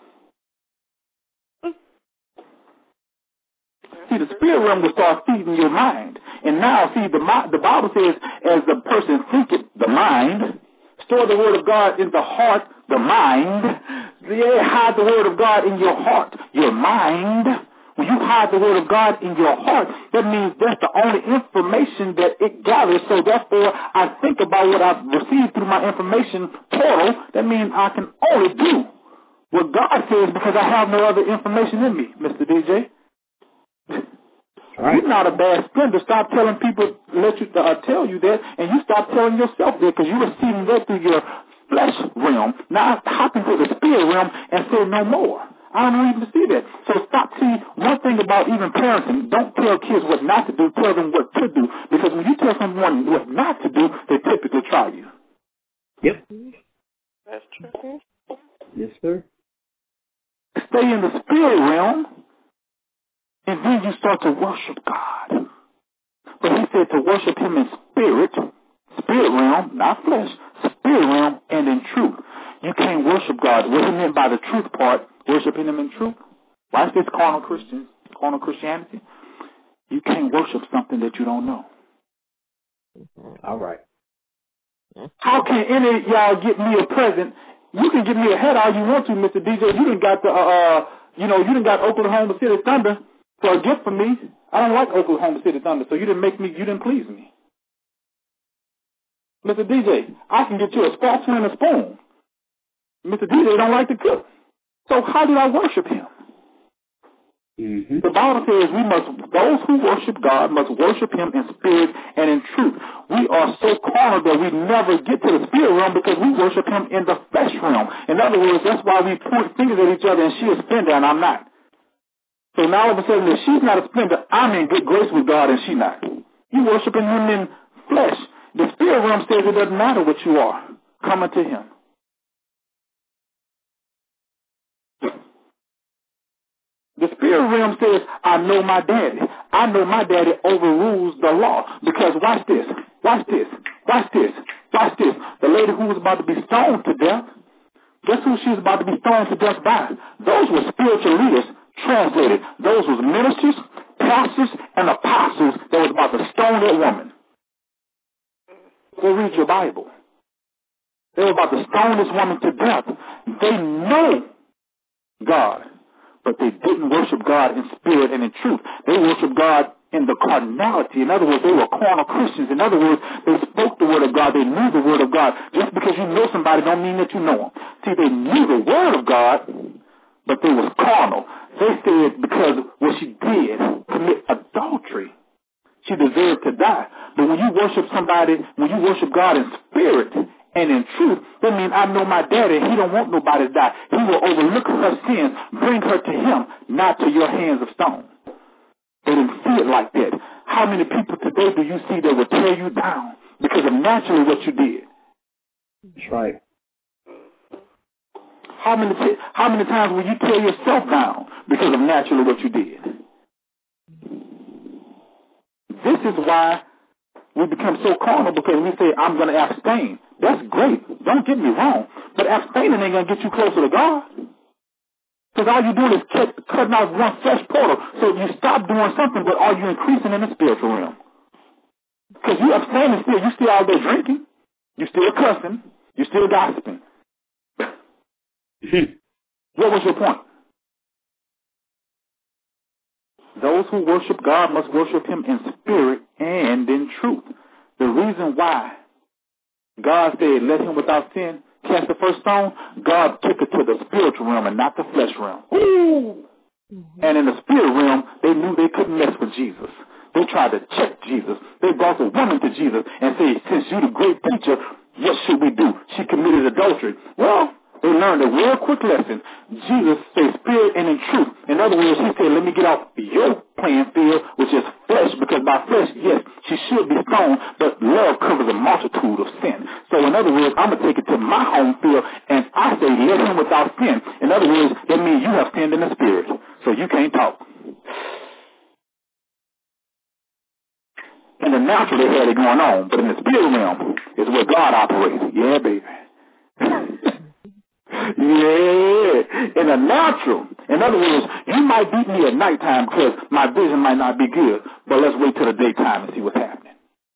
See, the spirit realm will start feeding your mind. And now, see, the Bible says, as the person thinketh, the mind, store the word of God in the heart, the mind. Hide the word of God in your heart, your mind. When you hide the word of God in your heart, that means that's the only information that it gathers. So therefore, I think about what I've received through my information portal. That means I can only do what God says because I have no other information in me, Mr. Mr. DJ. Right. You're not a bad spender. Stop telling people, tell you that, and you stop telling yourself that because you're receiving that through your flesh realm. Now hop into the spirit realm and say no more. I don't even see that. So stop. See, one thing about even parenting, don't tell kids what not to do. Tell them what to do. Because when you tell someone what not to do, they typically try you. Yep. That's true. Yes, sir. Stay in the spirit realm, and then you start to worship God. But he said to worship him in spirit realm, not flesh, spirit realm, and in truth. You can't worship God. What he meant by the truth part, worshiping him in truth. Watch this, carnal Christianity. You can't worship something that you don't know. All right. How can any of y'all get me a present? You can give me a head all you want to, Mr. DJ. You done got the, you done got Oklahoma City Thunder for a gift for me. I don't like Oklahoma City Thunder, so you didn't please me. Mr. DJ, I can get you a spatula and a spoon. Mr. DJ don't like to cook. So how do I worship him? Mm-hmm. The Bible says those who worship God must worship him in spirit and in truth. We are so carnal that we never get to the spirit realm because we worship him in the flesh realm. In other words, that's why we point fingers at each other and she is a spender and I'm not. So now all of a sudden, if she's not a spender, I'm in good grace with God and she not. You worshiping him in flesh. The spirit realm says it doesn't matter what you are. Come unto him. The spirit realm says, I know my daddy. I know my daddy overrules the law. Because watch this. The lady who was about to be stoned to death, guess who she was about to be stoned to death by? Those were spiritual leaders. Translated, those was ministers, pastors, and apostles that was about to stone that woman. Go read your Bible. They were about to stone this woman to death. They know God, but they didn't worship God in spirit and in truth. They worshiped God in the carnality. In other words, they were carnal Christians. In other words, they spoke the word of God. They knew the word of God. Just because you know somebody don't mean that you know them. See, they knew the word of God, but they was carnal. They said because what she did, commit adultery, she deserved to die. But when you worship somebody, when you worship God in spirit and in truth, that means I know my daddy, he don't want nobody to die. He will overlook her sins, bring her to him, not to your hands of stone. They didn't see it like that. How many people today do you see that will tear you down because of naturally what you did? That's right. How many times will you tear yourself down because of naturally what you did? This is why we become so carnal, because we say, I'm going to abstain. That's great. Don't get me wrong. But abstaining ain't going to get you closer to God. Because all you're doing is cutting off one flesh portal. So you stop doing something, but are you increasing in the spiritual realm? Because you abstaining still. You still out there drinking. You still cussing. You still gossiping. What was your point? Those who worship God must worship him in spirit and in truth. The reason why God said, let him without sin cast the first stone, God took it to the spiritual realm and not the flesh realm. Ooh. And in the spirit realm, they knew they couldn't mess with Jesus. They tried to check Jesus. They brought the woman to Jesus and said, since you're the great preacher, what should we do? She committed adultery. Well, they learned a real quick lesson. Jesus said spirit and in truth. In other words, he said, let me get off your playing field, which is flesh, because by flesh, yes, she should be stoned, but love covers a multitude of sin. So in other words, I'm going to take it to my home field, and I say, let him without sin. In other words, that means you have sinned in the spirit, so you can't talk. In the natural, they had it going on, but in the spirit realm is where God operates. Yeah, baby. Yeah, in the natural. In other words, you might beat me at nighttime because my vision might not be good, but let's wait till the daytime and see what's happening.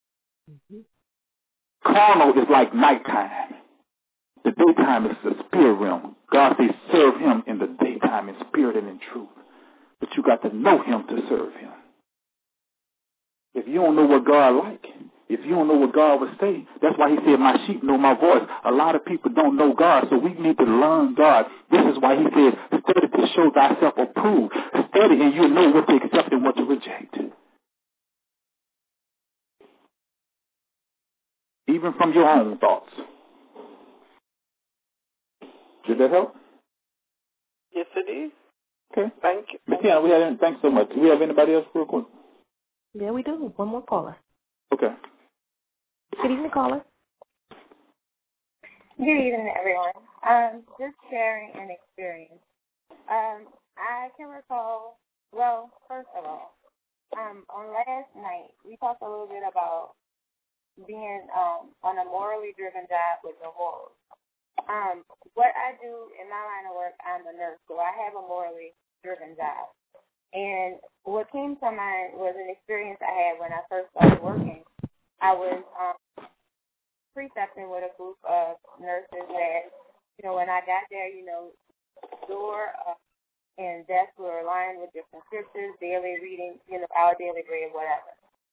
Carnal is like nighttime. The daytime is the spirit realm. God says serve him in the daytime in spirit and in truth. But you got to know him to serve him. If you don't know what God like, if you don't know what God would say, that's why he said, my sheep know my voice. A lot of people don't know God, so we need to learn God. This is why he said, study to show thyself approved. study and you'll know what to accept and what to reject. Even from your own thoughts. Did that help? Yes, it is. Okay. Thank you. Ms. Tiana, thanks so much. Do we have anybody else real quick? Yeah, we do. One more caller. Okay. Good evening, caller. Good evening, everyone. Just sharing an experience. I can recall, well, first of all, on last night, we talked a little bit about being on a morally driven job with the morals. What I do in my line of work, I'm a nurse, so I have a morally driven job. And what came to mind was an experience I had when I first started working. I was precepting with a group of nurses that, when I got there, door and desk were aligned with different scriptures, daily reading, our daily bread, whatever.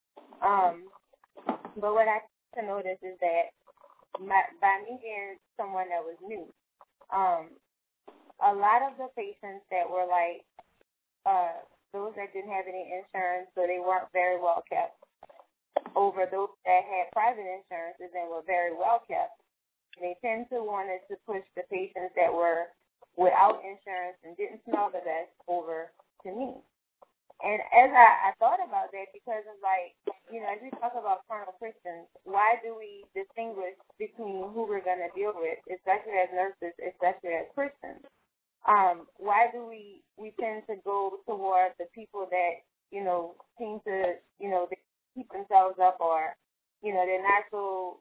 But what I noticed is that by me being someone that was new, a lot of the patients that were like those that didn't have any insurance, so they weren't very well kept, over those that had private insurances and were very well kept, they tend to wanted to push the patients that were without insurance and didn't smell the best over to me. And as I thought about that, because of as we talk about carnal Christians, why do we distinguish between who we're going to deal with, especially as nurses, especially as Christians? Why do we tend to go toward the people that, seem to, they keep themselves up, or, they're not so,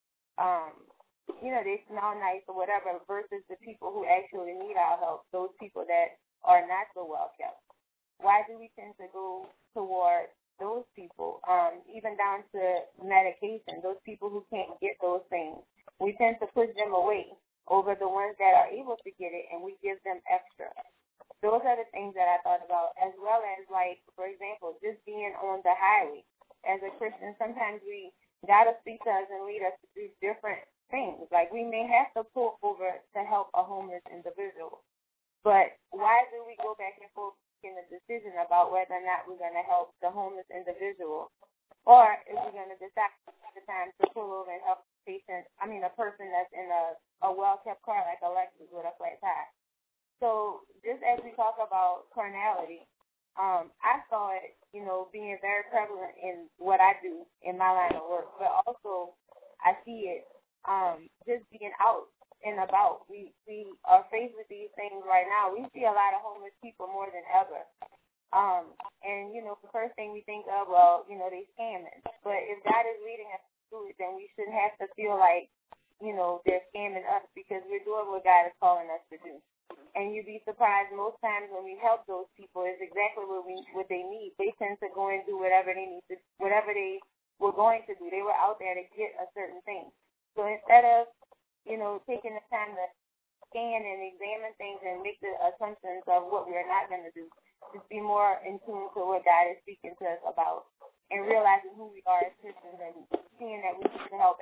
they smell nice or whatever, versus the people who actually need our help, those people that are not so well kept? Why do we tend to go toward those people, even down to medication, those people who can't get those things? We tend to push them away over the ones that are able to get it, and we give them extra. Those are the things that I thought about, as well as, for example, just being on the highway. As a Christian, sometimes we got to speak to us and lead us to do different things. Like, we may have to pull over to help a homeless individual. But why do we go back and forth making a decision about whether or not we're going to help the homeless individual, or if we're going to decide at the time to pull over and help a person that's in a well-kept car like a Lexus with a flat tire? So just as we talk about carnality, I saw it, being very prevalent in what I do in my line of work, but also I see it just being out and about. We are faced with these things right now. We see a lot of homeless people more than ever. And, the first thing we think of, they scamming. But if God is leading us to it, then we shouldn't have to feel like, they're scamming us, because we're doing what God is calling us to do. And you'd be surprised most times when we help those people is exactly what they need. They tend to go and do whatever they need to, whatever they were going to do. They were out there to get a certain thing. So instead of, taking the time to scan and examine things and make the assumptions of what we're not going to do, just be more in tune to what God is speaking to us about, and realizing who we are as Christians, and seeing that we need to help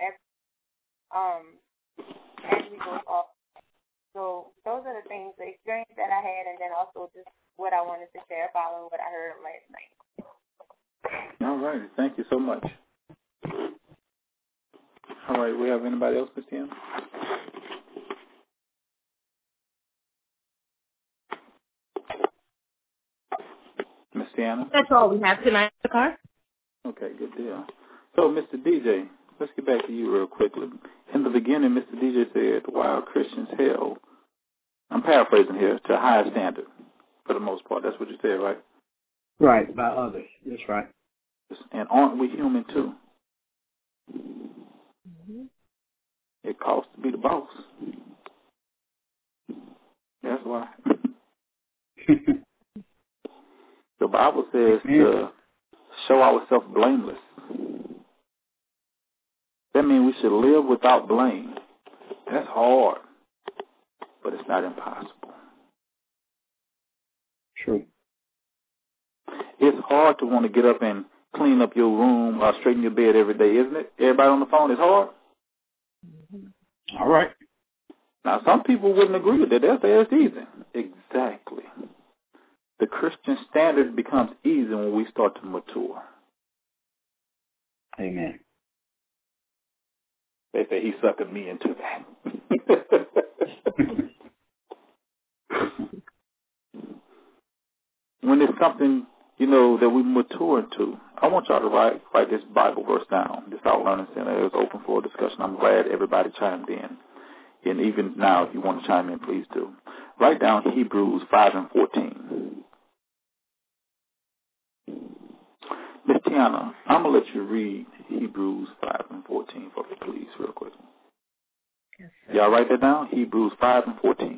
as we go off. So those are the things, the experience that I had, and then also just what I wanted to share following what I heard last night. All right. Thank you so much. All right. We have anybody else, Ms. Tiana? Ms. Tiana? That's all we have tonight, Mr. Carr. Okay, good deal. So, Mr. DJ, let's get back to you real quickly. In the beginning, Mr. DJ said, while Christians held, I'm paraphrasing here, to a higher standard for the most part. That's what you said, right? Right, by others. That's right. And aren't we human too? Mm-hmm. It costs to be the boss. That's why. The Bible says to show ourselves blameless. That means we should live without blame. That's hard, but it's not impossible. True. It's hard to want to get up and clean up your room or straighten your bed every day, isn't it? Everybody on the phone, it's hard. All right. Now, some people wouldn't agree with that. They'll say it's easy. Exactly. the Christian standard becomes easy when we start to mature. Amen. They say he suckered me into that. When it's something, that we mature into, I want y'all to write this Bible verse down. This Our Learning Center is open for discussion. I'm glad everybody chimed in. And even now, if you want to chime in, please do. Write down Hebrews 5:14. Miss Tiana, I'm going to let you read Hebrews 5:14 for me, please, real quick. Yes, y'all write that down? Hebrews 5:14.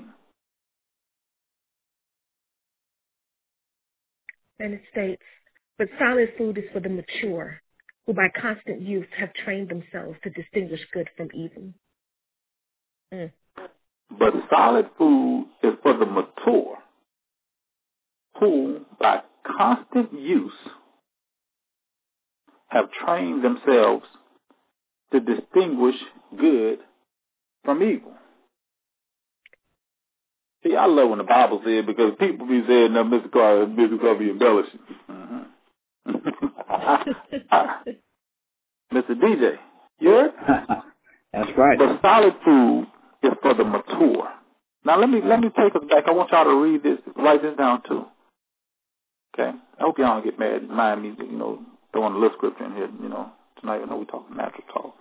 And it states, but solid food is for the mature, who by constant use have trained themselves to distinguish good from evil. But solid food is for the mature, who by constant use have trained themselves to distinguish good from evil. See, I love when the Bible said, because people be saying, no, Mr. Carter be embellishing. Mr. DJ, you heard? That's right. But solid food is for the mature. Now let me take us back. I want y'all to read this, write this down too. Okay? I hope y'all don't get mad and mind me, throwing a little scripture in here, tonight. I know we're talking natural talk.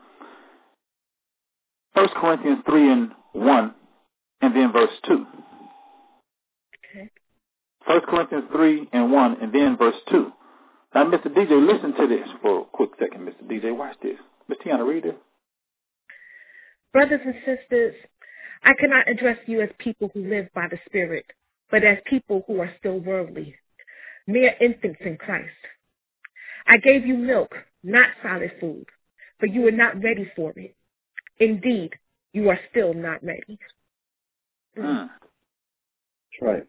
1 Corinthians 3:1, and then verse 2. Okay. 1 Corinthians 3:1, and then verse 2. Now, Mr. DJ, listen to this for a quick second, Mr. DJ. Watch this. Ms. Tiana, read it. Brothers and sisters, I cannot address you as people who live by the Spirit, but as people who are still worldly, mere infants in Christ. I gave you milk, not solid food, for you were not ready for it. Indeed, you are still not ready. That's right.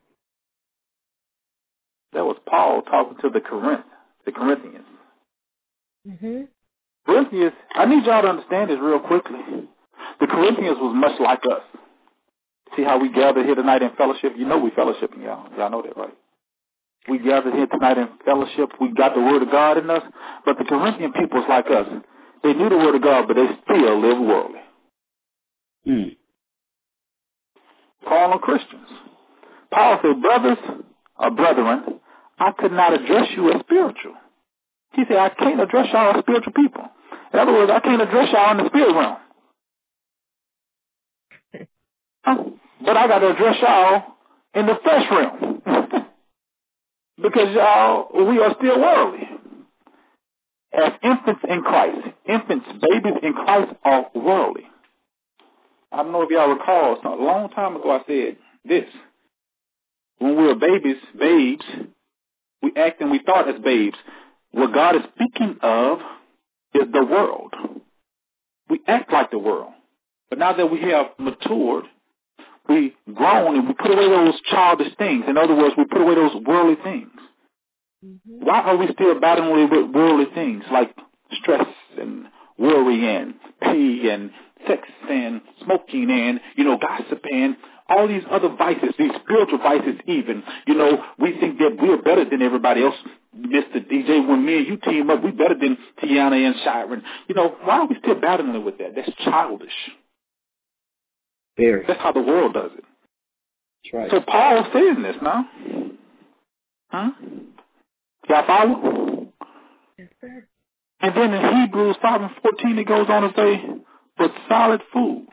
That was Paul talking to the Corinthians. Mm-hmm. Corinthians, I need y'all to understand this real quickly. The Corinthians was much like us. See how we gathered here tonight in fellowship? You know we fellowshipping, y'all. Y'all know that, right? We gathered here tonight in fellowship. We got the Word of God in us. But the Corinthian people is like us. They knew the Word of God, but they still live worldly. Carnal Christians. Paul said, brothers or brethren, I could not address you as spiritual. He said, I can't address y'all as spiritual people. In other words, I can't address y'all in the spirit realm. But I got to address y'all in the flesh realm. Because y'all, we are still worldly. As infants in Christ, babies in Christ are worldly. I don't know if y'all recall, a long time ago I said this. When we were babes, we act and we thought as babes. What God is speaking of is the world. We act like the world. But now that we have matured, we grown and we put away those childish things. In other words, we put away those worldly things. Mm-hmm. Why are we still battling with worldly things like stress and worry and pay and sex and smoking and, gossip and all these other vices, these spiritual vices even? We think that we're better than everybody else. Mr. DJ, when me and you team up, we're better than Tiana and Sharon. Why are we still battling with that? That's childish. Very. That's how the world does it. That's right. So Paul's saying this now. Huh? Y'all follow? Yes, sir. And then in Hebrews 5:14, it goes on to say, but solid food.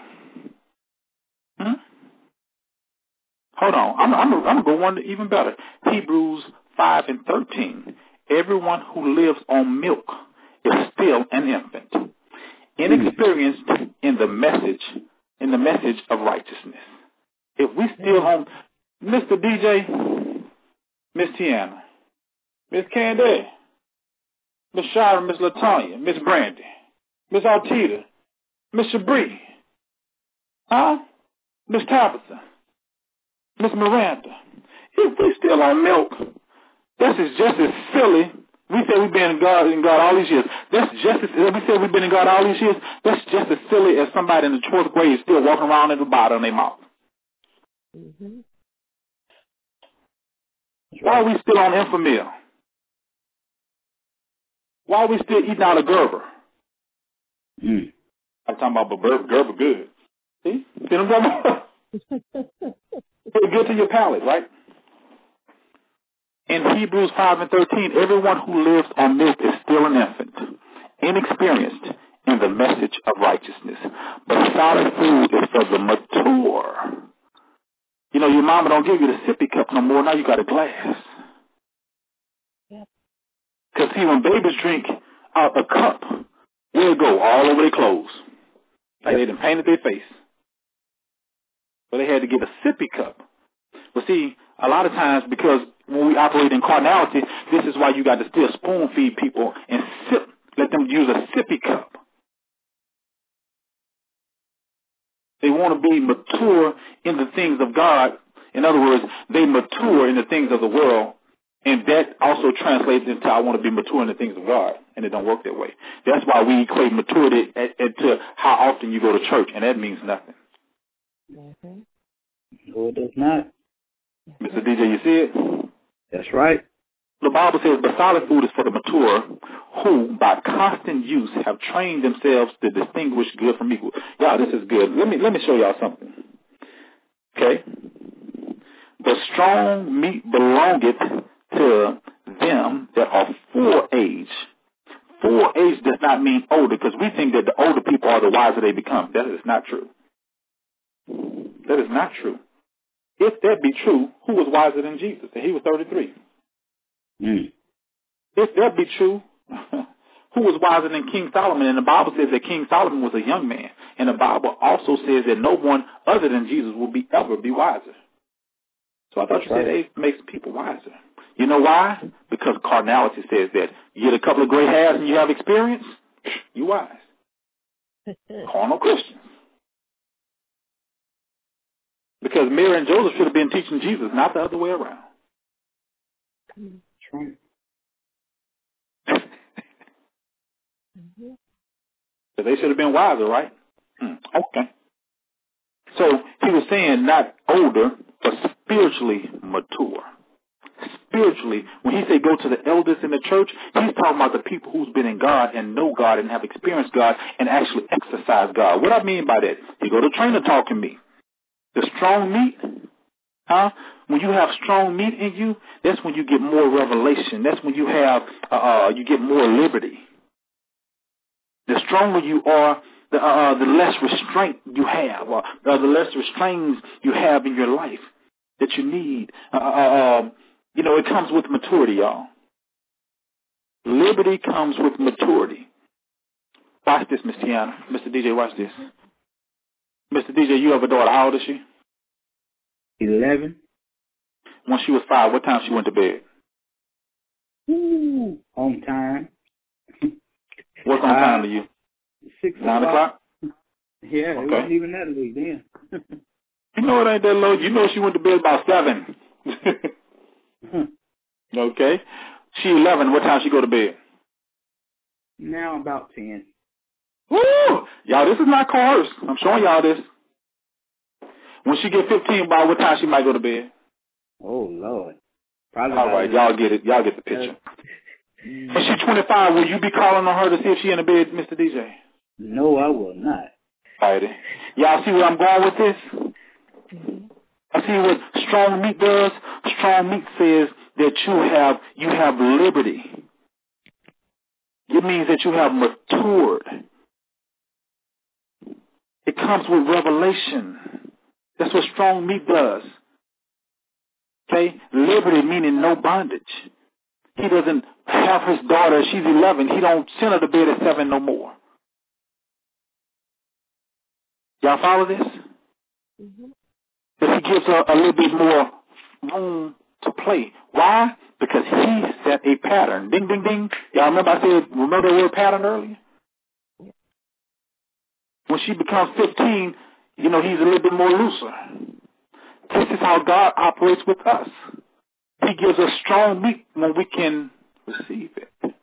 Hold on. I'm going to go one even better. Hebrews 5:13. Everyone who lives on milk is still an infant, inexperienced in the message of righteousness. If we still on Mr. DJ, Miss Tiana, Miss Candy, Miss Sharon, Miss LaTanya, Miss Brandy, Miss Altita, Miss Shabri, Miss Tabitha, Miss Miranda, if we still on milk, this is just as silly. We say we've been in God all these years. That's just as we say we've been in God all these years. That's just as silly as somebody in the 12th grade still walking around in the bottle in their mouth. Mm-hmm. Why are we still on Enfamil? Why are we still eating out of Gerber? I'm talking about Gerber good. See what I'm talking about? It's good to your palate, right? In Hebrews 5:13, everyone who lives on milk is still an infant, inexperienced in the message of righteousness. But solid food is for the mature. You know, your mama don't give you the sippy cup no more. Now you got a glass. Because, see, when babies drink out a cup, where it go? All over their clothes. Like they done painted their face. So they had to get a sippy cup. But see, a lot of times, because when we operate in carnality, this is why you got to still spoon feed people and let them use a sippy cup. They want to be mature in the things of God. In other words, they mature in the things of the world. And that also translates into I want to be mature in the things of God. And it don't work that way. That's why we equate maturity to how often you go to church. And that means nothing. No, it does not. Mr. DJ, you see it? That's right. The Bible says, but solid food is for the mature, who by constant use have trained themselves to distinguish good from evil. Y'all, this is good. Let me show y'all something. Okay? The strong meat belongeth to them that are full age. Full age does not mean older, because we think that the older people are the wiser they become. That is not true. That is not true. If that be true, who was wiser than Jesus? And he was 33. If that be true, who was wiser than King Solomon? And the Bible says that King Solomon was a young man. And the Bible also says that no one other than Jesus will ever be wiser. So I thought you said age makes people wiser. You know why? Because carnality says that. You get a couple of gray hairs and you have experience, you wise. Carnal Christians. Because Mary and Joseph should have been teaching Jesus, not the other way around. True. So they should have been wiser, right? Okay. So he was saying not older, but spiritually mature. Spiritually, when he said go to the elders in the church, he's talking about the people who's been in God and know God and have experienced God and actually exercise God. What I mean by that, you go to trainer talking meat. The strong meat, when you have strong meat in you, that's when you get more revelation. That's when you have, you get more liberty. The stronger you are, the less restraint you have, or the less restraints you have in your life that you need. You know, it comes with maturity, y'all. Liberty comes with maturity. Watch this, Miss Tiana. Mr. DJ, watch this. Mr. DJ, you have a daughter. How old is she? 11. When she was 5, what time she went to bed? On time. What's on time to you? 6 9 o'clock? Yeah, okay. It wasn't even that late then. You know it ain't that low. You know she went to bed about 7. Okay. She 11. What time she go to bed? Now about 10. Woo! Y'all, this is not coerced. I'm showing y'all this. When she get 15, by what time she might go to bed? Oh, Lord. Probably all right, y'all get it. Y'all get the picture. When she's 25, will you be calling on her to see if she in the bed, Mr. DJ? No, I will not. Alrighty. Y'all see where I'm going with this? I see what strong meat does. Strong meat says that you have liberty. It means that you have matured. It comes with revelation. That's what strong meat does. Okay? Liberty meaning no bondage. He doesn't have his daughter, she's 11. He don't send her to bed at 7 no more. Y'all follow this? That he gives her a little bit more room to play. Why? Because he set a pattern. Ding, ding, ding. Y'all remember the word pattern earlier? When she becomes 15, he's a little bit more looser. This is how God operates with us. He gives us strong meat when we can receive it.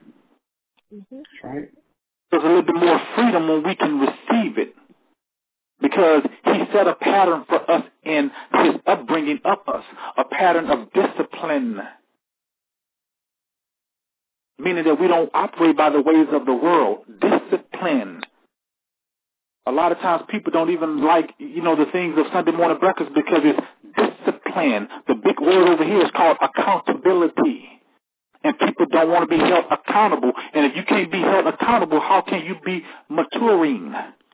That's right. There's a little bit more freedom when we can receive it. because he set a pattern for us in his upbringing of us, a pattern of discipline, meaning that we don't operate by the ways of the world. Discipline. A lot of times people don't even like, the things of Sunday morning breakfast because it's discipline. The big word over here is called accountability. And people don't want to be held accountable. And if you can't be held accountable, how can you be maturing?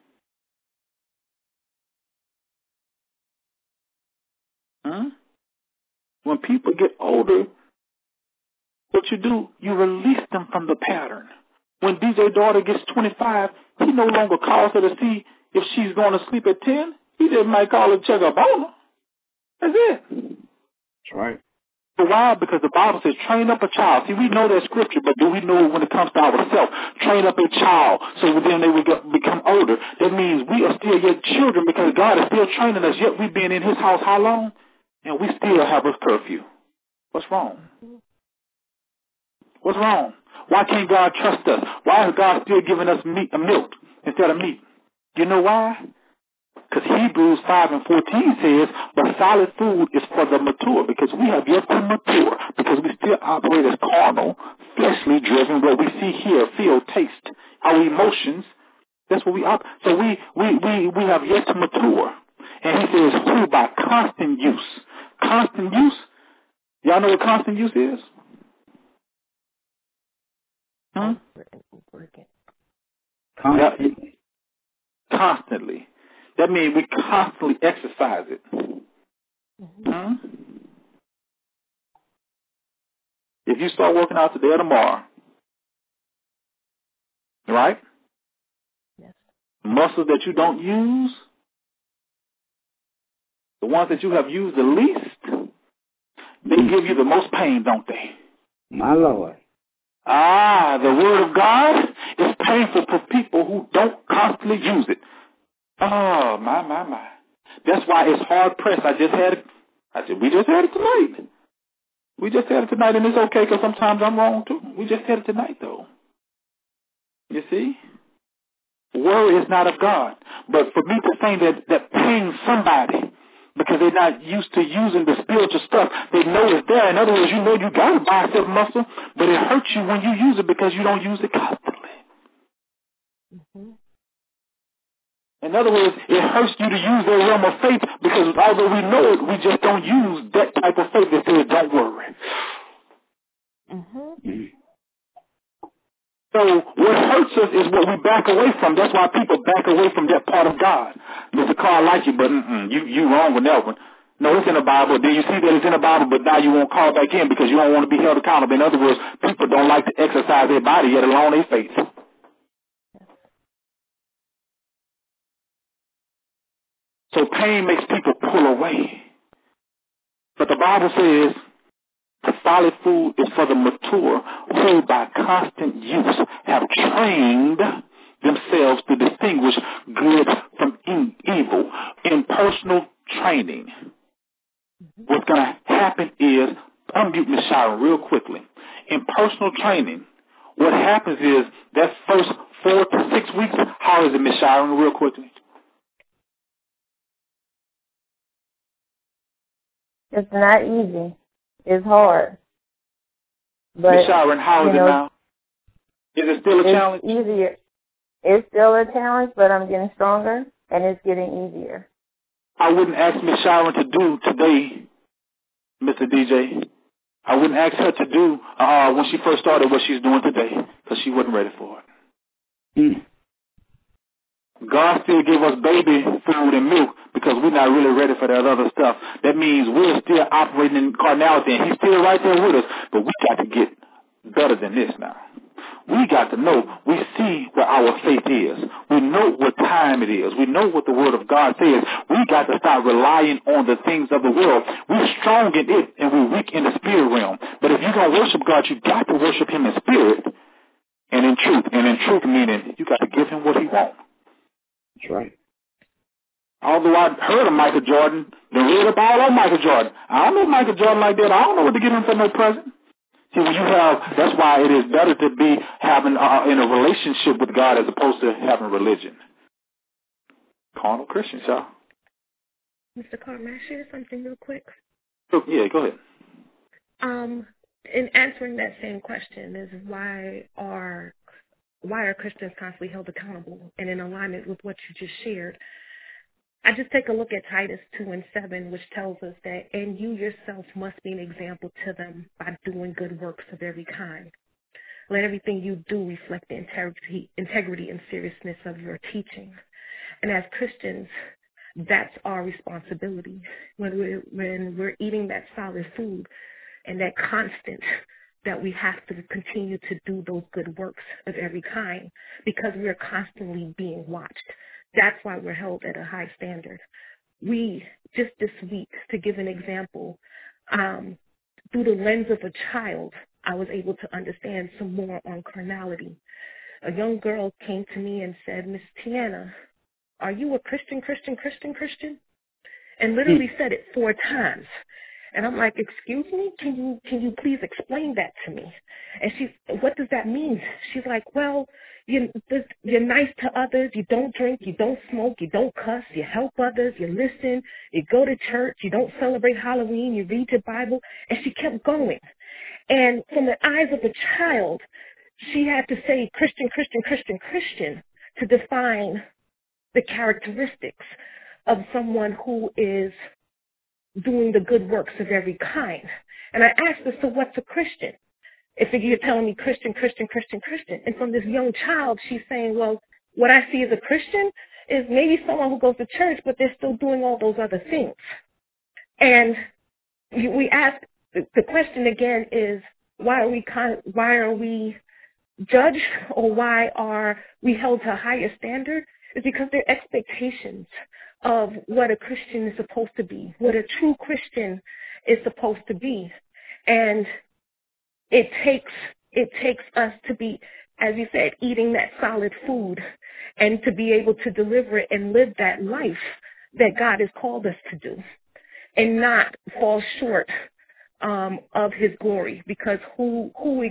When people get older, what you do, you release them from the pattern. When DJ's daughter gets 25, he no longer calls her to see if she's going to sleep at 10. He just might call her to check up on her. That's it. That's right. But why? Because the Bible says, train up a child. See, we know that scripture, but do we know when it comes to ourselves? Train up a child so then they will become older. That means we are still yet children because God is still training us, yet we've been in his house how long? And we still have a curfew. What's wrong? What's wrong? Why can't God trust us? Why is God still giving us milk instead of meat? You know why? Because Hebrews 5:14 says, but solid food is for the mature, because we have yet to mature, because we still operate as carnal, fleshly driven, what we see, hear, feel, taste, our emotions. That's what we operate. So we have yet to mature. And he says, who by constant use. Constant use? Y'all know what constant use is? Constantly. That means we constantly exercise it. If you start working out today or tomorrow, right? Yes. Muscles that you don't use, the ones that you have used the least, they give you the most pain, don't they? My Lord. The Word of God is painful for people who don't constantly use it. Oh, my. That's why it's hard pressed. We just had it tonight. We just had it tonight, and it's okay because sometimes I'm wrong too. We just had it tonight, though. You see? Worry is not of God. But for me to think that pains somebody because they're not used to using the spiritual stuff, they know it's there. In other words, you know you got a bicep muscle, but it hurts you when you use it because you don't use it constantly. In other words, it hurts you to use the realm of faith because although we know it, we just don't use that type of faith that says don't worry. So what hurts us is what we back away from. That's why people back away from that part of God. Mr. Carl, I like you, but you wrong with that one. No, it's in the Bible. Then you see that it's in the Bible, but now you won't call back in because you don't want to be held accountable. In other words, people don't like to exercise their body, yet alone their faith. So pain makes people pull away. But the Bible says the solid food is for the mature who by constant use have trained themselves to distinguish good from evil. In personal training, what's going to happen is, unmute Ms. Sharon real quickly. In personal training, what happens is that first 4 to 6 weeks, how is it, Ms. Sharon, real quickly? It's not easy. It's hard. But, Ms. Sharon, how is it now? Is it still a challenge? It's easier. It's still a challenge, but I'm getting stronger, and it's getting easier. I wouldn't ask Ms. Sharon to do today, Mr. DJ. I wouldn't ask her to do when she first started what she's doing today because she wasn't ready for it. God still give us baby food and milk because we're not really ready for that other stuff. That means we're still operating in carnality, and he's still right there with us, but we got to get better than this now. We got to know, we see where our faith is. We know what time it is. We know what the Word of God says. We got to start relying on the things of the world. We're strong in it, and we're weak in the spirit realm. But if you're going to worship God, you got to worship him in spirit and in truth. And in truth meaning you got to give him what he wants. That's right. Although I heard of Michael Jordan, read about all Michael Jordan. I don't know Michael Jordan like that. I don't know what to give him for no present. See, when you have, that's why it is better to be having in a relationship with God as opposed to having religion. Carnal Christians, y'all. Mr. Carr, may I share something real quick? Oh, yeah, go ahead. In answering that same question is why are Christians constantly held accountable? And in alignment with what you just shared, I just take a look at Titus 2:7, which tells us that, and you yourself must be an example to them by doing good works of every kind. Let everything you do reflect the integrity and seriousness of your teaching. And as Christians, that's our responsibility. When we're eating that solid food and that constant, that we have to continue to do those good works of every kind because we're constantly being watched. That's why we're held at a high standard. We, just this week, to give an example, through the lens of a child, I was able to understand some more on carnality. A young girl came to me and said, Miss Tiana, are you a Christian? And literally said it 4 times. And I'm like, excuse me, can you please explain that to me? And what does that mean? She's like, well, you're nice to others, you don't drink, you don't smoke, you don't cuss, you help others, you listen, you go to church, you don't celebrate Halloween, you read your Bible. And she kept going. And from the eyes of a child, she had to say Christian to define the characteristics of someone who is doing the good works of every kind. And I asked her, so what's a Christian? If you're telling me Christian. And from this young child, she's saying, well, what I see as a Christian is maybe someone who goes to church, but they're still doing all those other things. And we ask, the question again is, why are we judged, or why are we held to a higher standard? Is because their expectations of what a Christian is supposed to be, what a true Christian is supposed to be. And it takes us to be, as you said, eating that solid food and to be able to deliver it and live that life that God has called us to do and not fall short of his glory, because who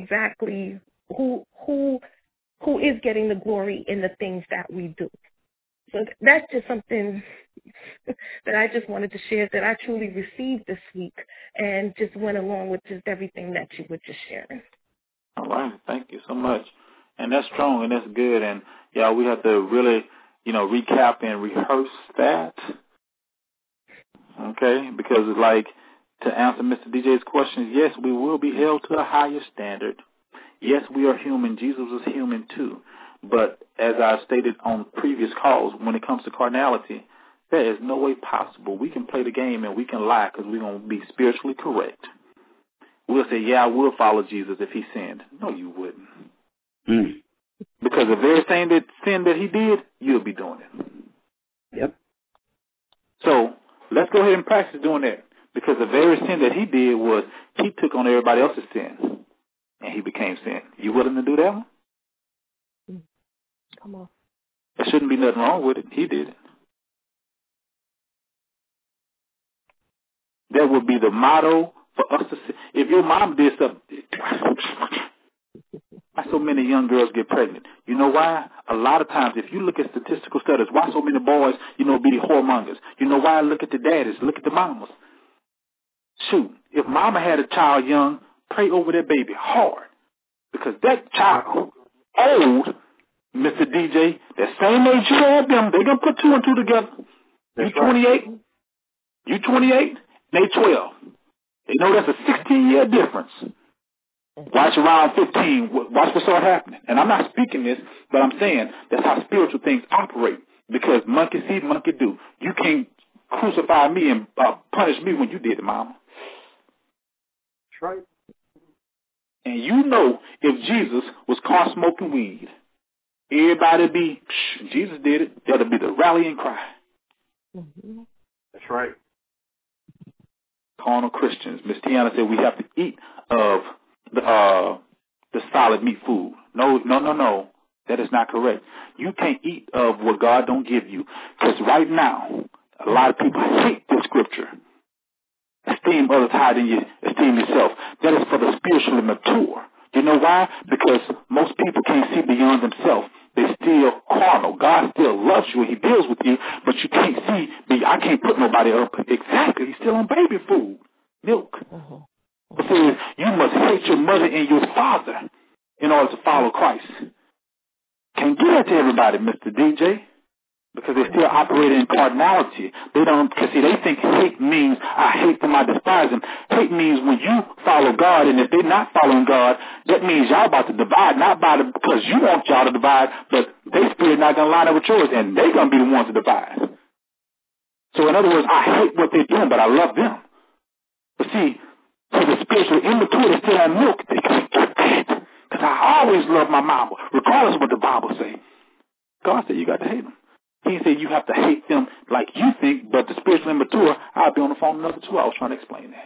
is getting the glory in the things that we do? So that's just something that I just wanted to share that I truly received this week and just went along with just everything that you were just sharing. All right. Thank you so much. And that's strong and that's good. And, yeah, we have to really, recap and rehearse that. Okay? Because, like, to answer Mr. DJ's questions, yes, we will be held to a higher standard. Yes, we are human. Jesus was human too. But as I stated on previous calls, when it comes to carnality, there is no way possible. We can play the game and we can lie because we're going to be spiritually correct. We'll say, yeah, I will follow Jesus if he sinned. No, you wouldn't. Because the very same sin that he did, you'll be doing it. Yep. So let's go ahead and practice doing that. Because the very sin that he did was he took on everybody else's sin. And he became sin. You willing to do that one? Come on. There shouldn't be nothing wrong with it. He did it. That would be the motto for us to say. If your mom did something, why so many young girls get pregnant? You know why? A lot of times, if you look at statistical studies, why so many boys, be the whoremongers? You know why? Look at the daddies. Look at the mamas. Shoot, if mama had a child young, pray over that baby hard. Because that child, old, Mr. DJ, that same age you had them, they're going to put 2 and 2 together. That's you 28, right. You 28, they 12. They know that's a 16-year difference. Watch around 15. Watch what start happening. And I'm not speaking this, but I'm saying that's how spiritual things operate. Because monkey see, monkey do. You can't crucify me and punish me when you did it, mama. That's right. And if Jesus was caught smoking weed, everybody be, Jesus did it. That'll be the rallying cry. Mm-hmm. That's right. Carnal Christians. Miss Tiana said we have to eat of the solid meat food. No. That is not correct. You can't eat of what God don't give you. Because right now, a lot of people hate this scripture. Esteem others higher than you esteem yourself. That is for the spiritually mature. You know why? Because most people can't see beyond themselves. they're still carnal. God still loves you and he deals with you, but you can't see, I can't put nobody up. Exactly. He's still on baby food, milk. It says you must hate your mother and your father in order to follow Christ. Can't do that to everybody, Mr. DJ, because they're still operating in carnality. They don't, because see, they think hate means I hate them, I despise them. Hate means when you follow God, and if they're not following God, that means y'all about to divide, not because you want y'all to divide, but their spirit not going to line up with yours, and they're going to be the ones to divide. So in other words, I hate what they're doing, but I love them. But see, the spiritual immature that still have milk, they can't get that. Because I always love my mama, regardless of what the Bible say. God said you got to hate them. He said you have to hate them like you think, but the spiritually immature, I'll be on the phone another 2 hours trying to explain that.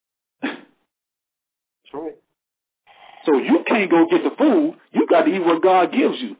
That's right. So you can't go get the food. You got to eat what God gives you.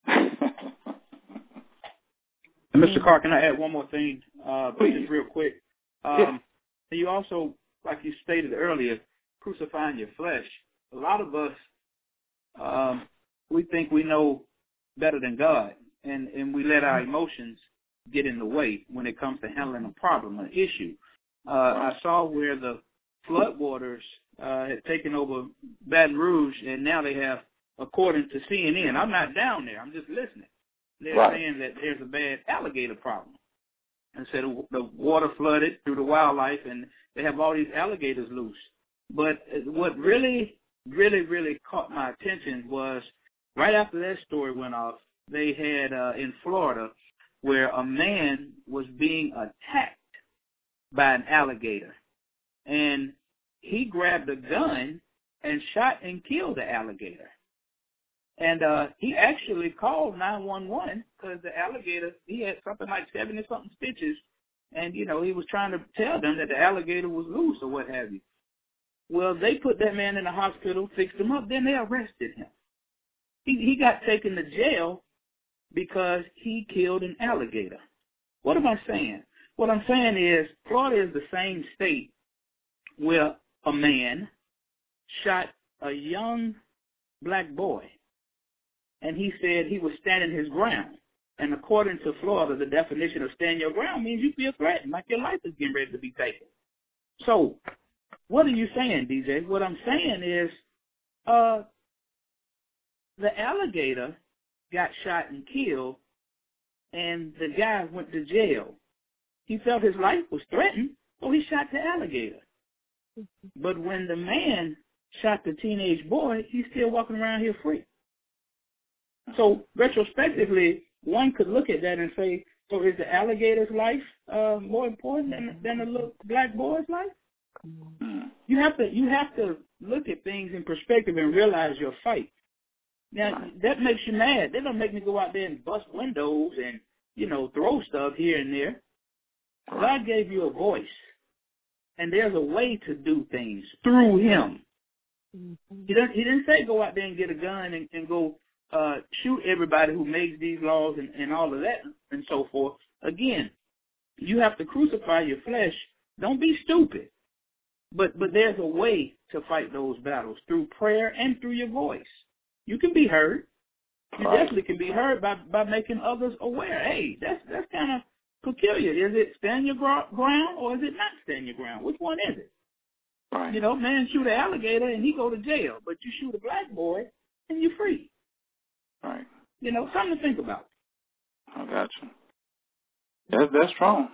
And Mr. Carr, can I add one more thing, just real quick? You also, like you stated earlier, crucifying your flesh. A lot of us, we think we know better than God, and we let our emotions get in the way when it comes to handling a problem, an issue. I saw where the floodwaters had taken over Baton Rouge, and now they have, according to CNN, I'm not down there, I'm just listening. They're saying that there's a bad alligator problem. And said the water flooded through the wildlife, and they have all these alligators loose. But what really, really, really caught my attention was right after that story went off, they had in Florida where a man was being attacked by an alligator. And he grabbed a gun and shot and killed the alligator. And he actually called 911 because the alligator, he had something like 70-something stitches. And, you know, he was trying to tell them that the alligator was loose or what have you. Well, they put that man in the hospital, fixed him up, then they arrested him. He got taken to jail because he killed an alligator. What am I saying? What I'm saying is Florida is the same state where a man shot a young black boy. And he said he was standing his ground. And according to Florida, the definition of stand your ground means you feel threatened, like your life is getting ready to be taken. So what are you saying, DJ? What I'm saying is the alligator got shot and killed, and the guy went to jail. He felt his life was threatened, so he shot the alligator. But when the man shot the teenage boy, he's still walking around here free. So retrospectively, one could look at that and say, so is the alligator's life more important than the little black boy's life? You have to look at things in perspective and realize your fight. Now, that makes you mad. That don't make me go out there and bust windows and, you know, throw stuff here and there. God gave you a voice, and there's a way to do things through him. He didn't say go out there and get a gun and go shoot everybody who makes these laws and all of that and so forth. Again, you have to crucify your flesh. Don't be stupid. But there's a way to fight those battles through prayer and through your voice. You can be heard. You definitely can be heard by making others aware. Hey, that's kind of peculiar. Is it stand your ground or is it not stand your ground? Which one is it? You know, man shoot an alligator and he go to jail, but you shoot a black boy and you're free. You know, something to think about. I got you. That's strong.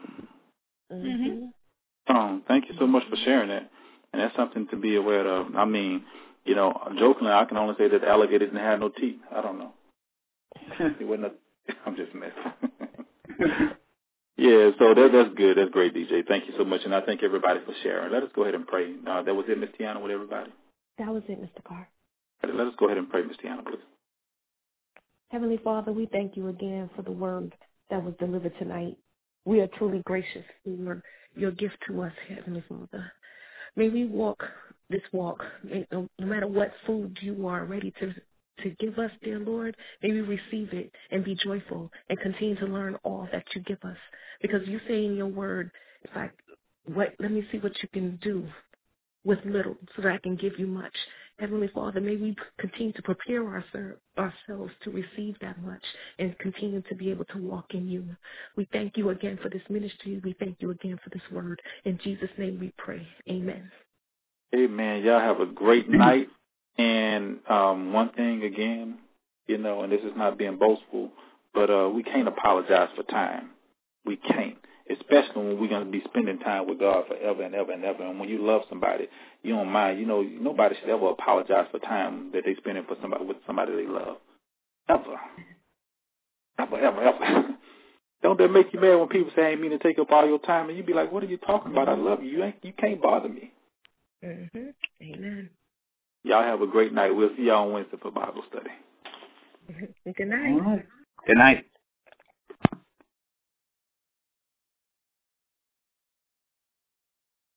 Thank you so much for sharing that. And that's something to be aware of. I mean, you know, jokingly, I can only say that the alligator didn't have no teeth. I don't know. He wasn't I'm just messing. Yeah, so that's good. That's great, DJ. Thank you so much. And I thank everybody for sharing. Let us go ahead and pray. That was it, Miss Tiana, with everybody? That was it, Mr. Carr. Let us go ahead and pray, Miss Tiana, please. Heavenly Father, we thank you again for the word that was delivered tonight. We are truly gracious for your gift to us, Heavenly Father. May we walk this walk, no matter what food you are ready to give us, dear Lord, may we receive it and be joyful and continue to learn all that you give us. Because you say in your word, it's like, let me see what you can do. with little so that I can give you much. Heavenly Father, may we continue to prepare ourselves to receive that much and continue to be able to walk in you. We thank you again for this ministry. We thank you again for this word. In Jesus' name we pray. Amen. Amen. Y'all have a great night. And one thing again, and this is not being boastful, but we can't apologize for time. We can't, especially when we're going to be spending time with God forever and ever and ever. And when you love somebody, you don't mind. Nobody should ever apologize for time that they're spending with somebody they love. Ever. Ever. Don't that make you mad when people say, I ain't mean to take up all your time? And you be like, what are you talking about? I love you. You can't bother me. Mm-hmm. Amen. Y'all have a great night. We'll see y'all on Wednesday for Bible study. Good night. All right. Good night.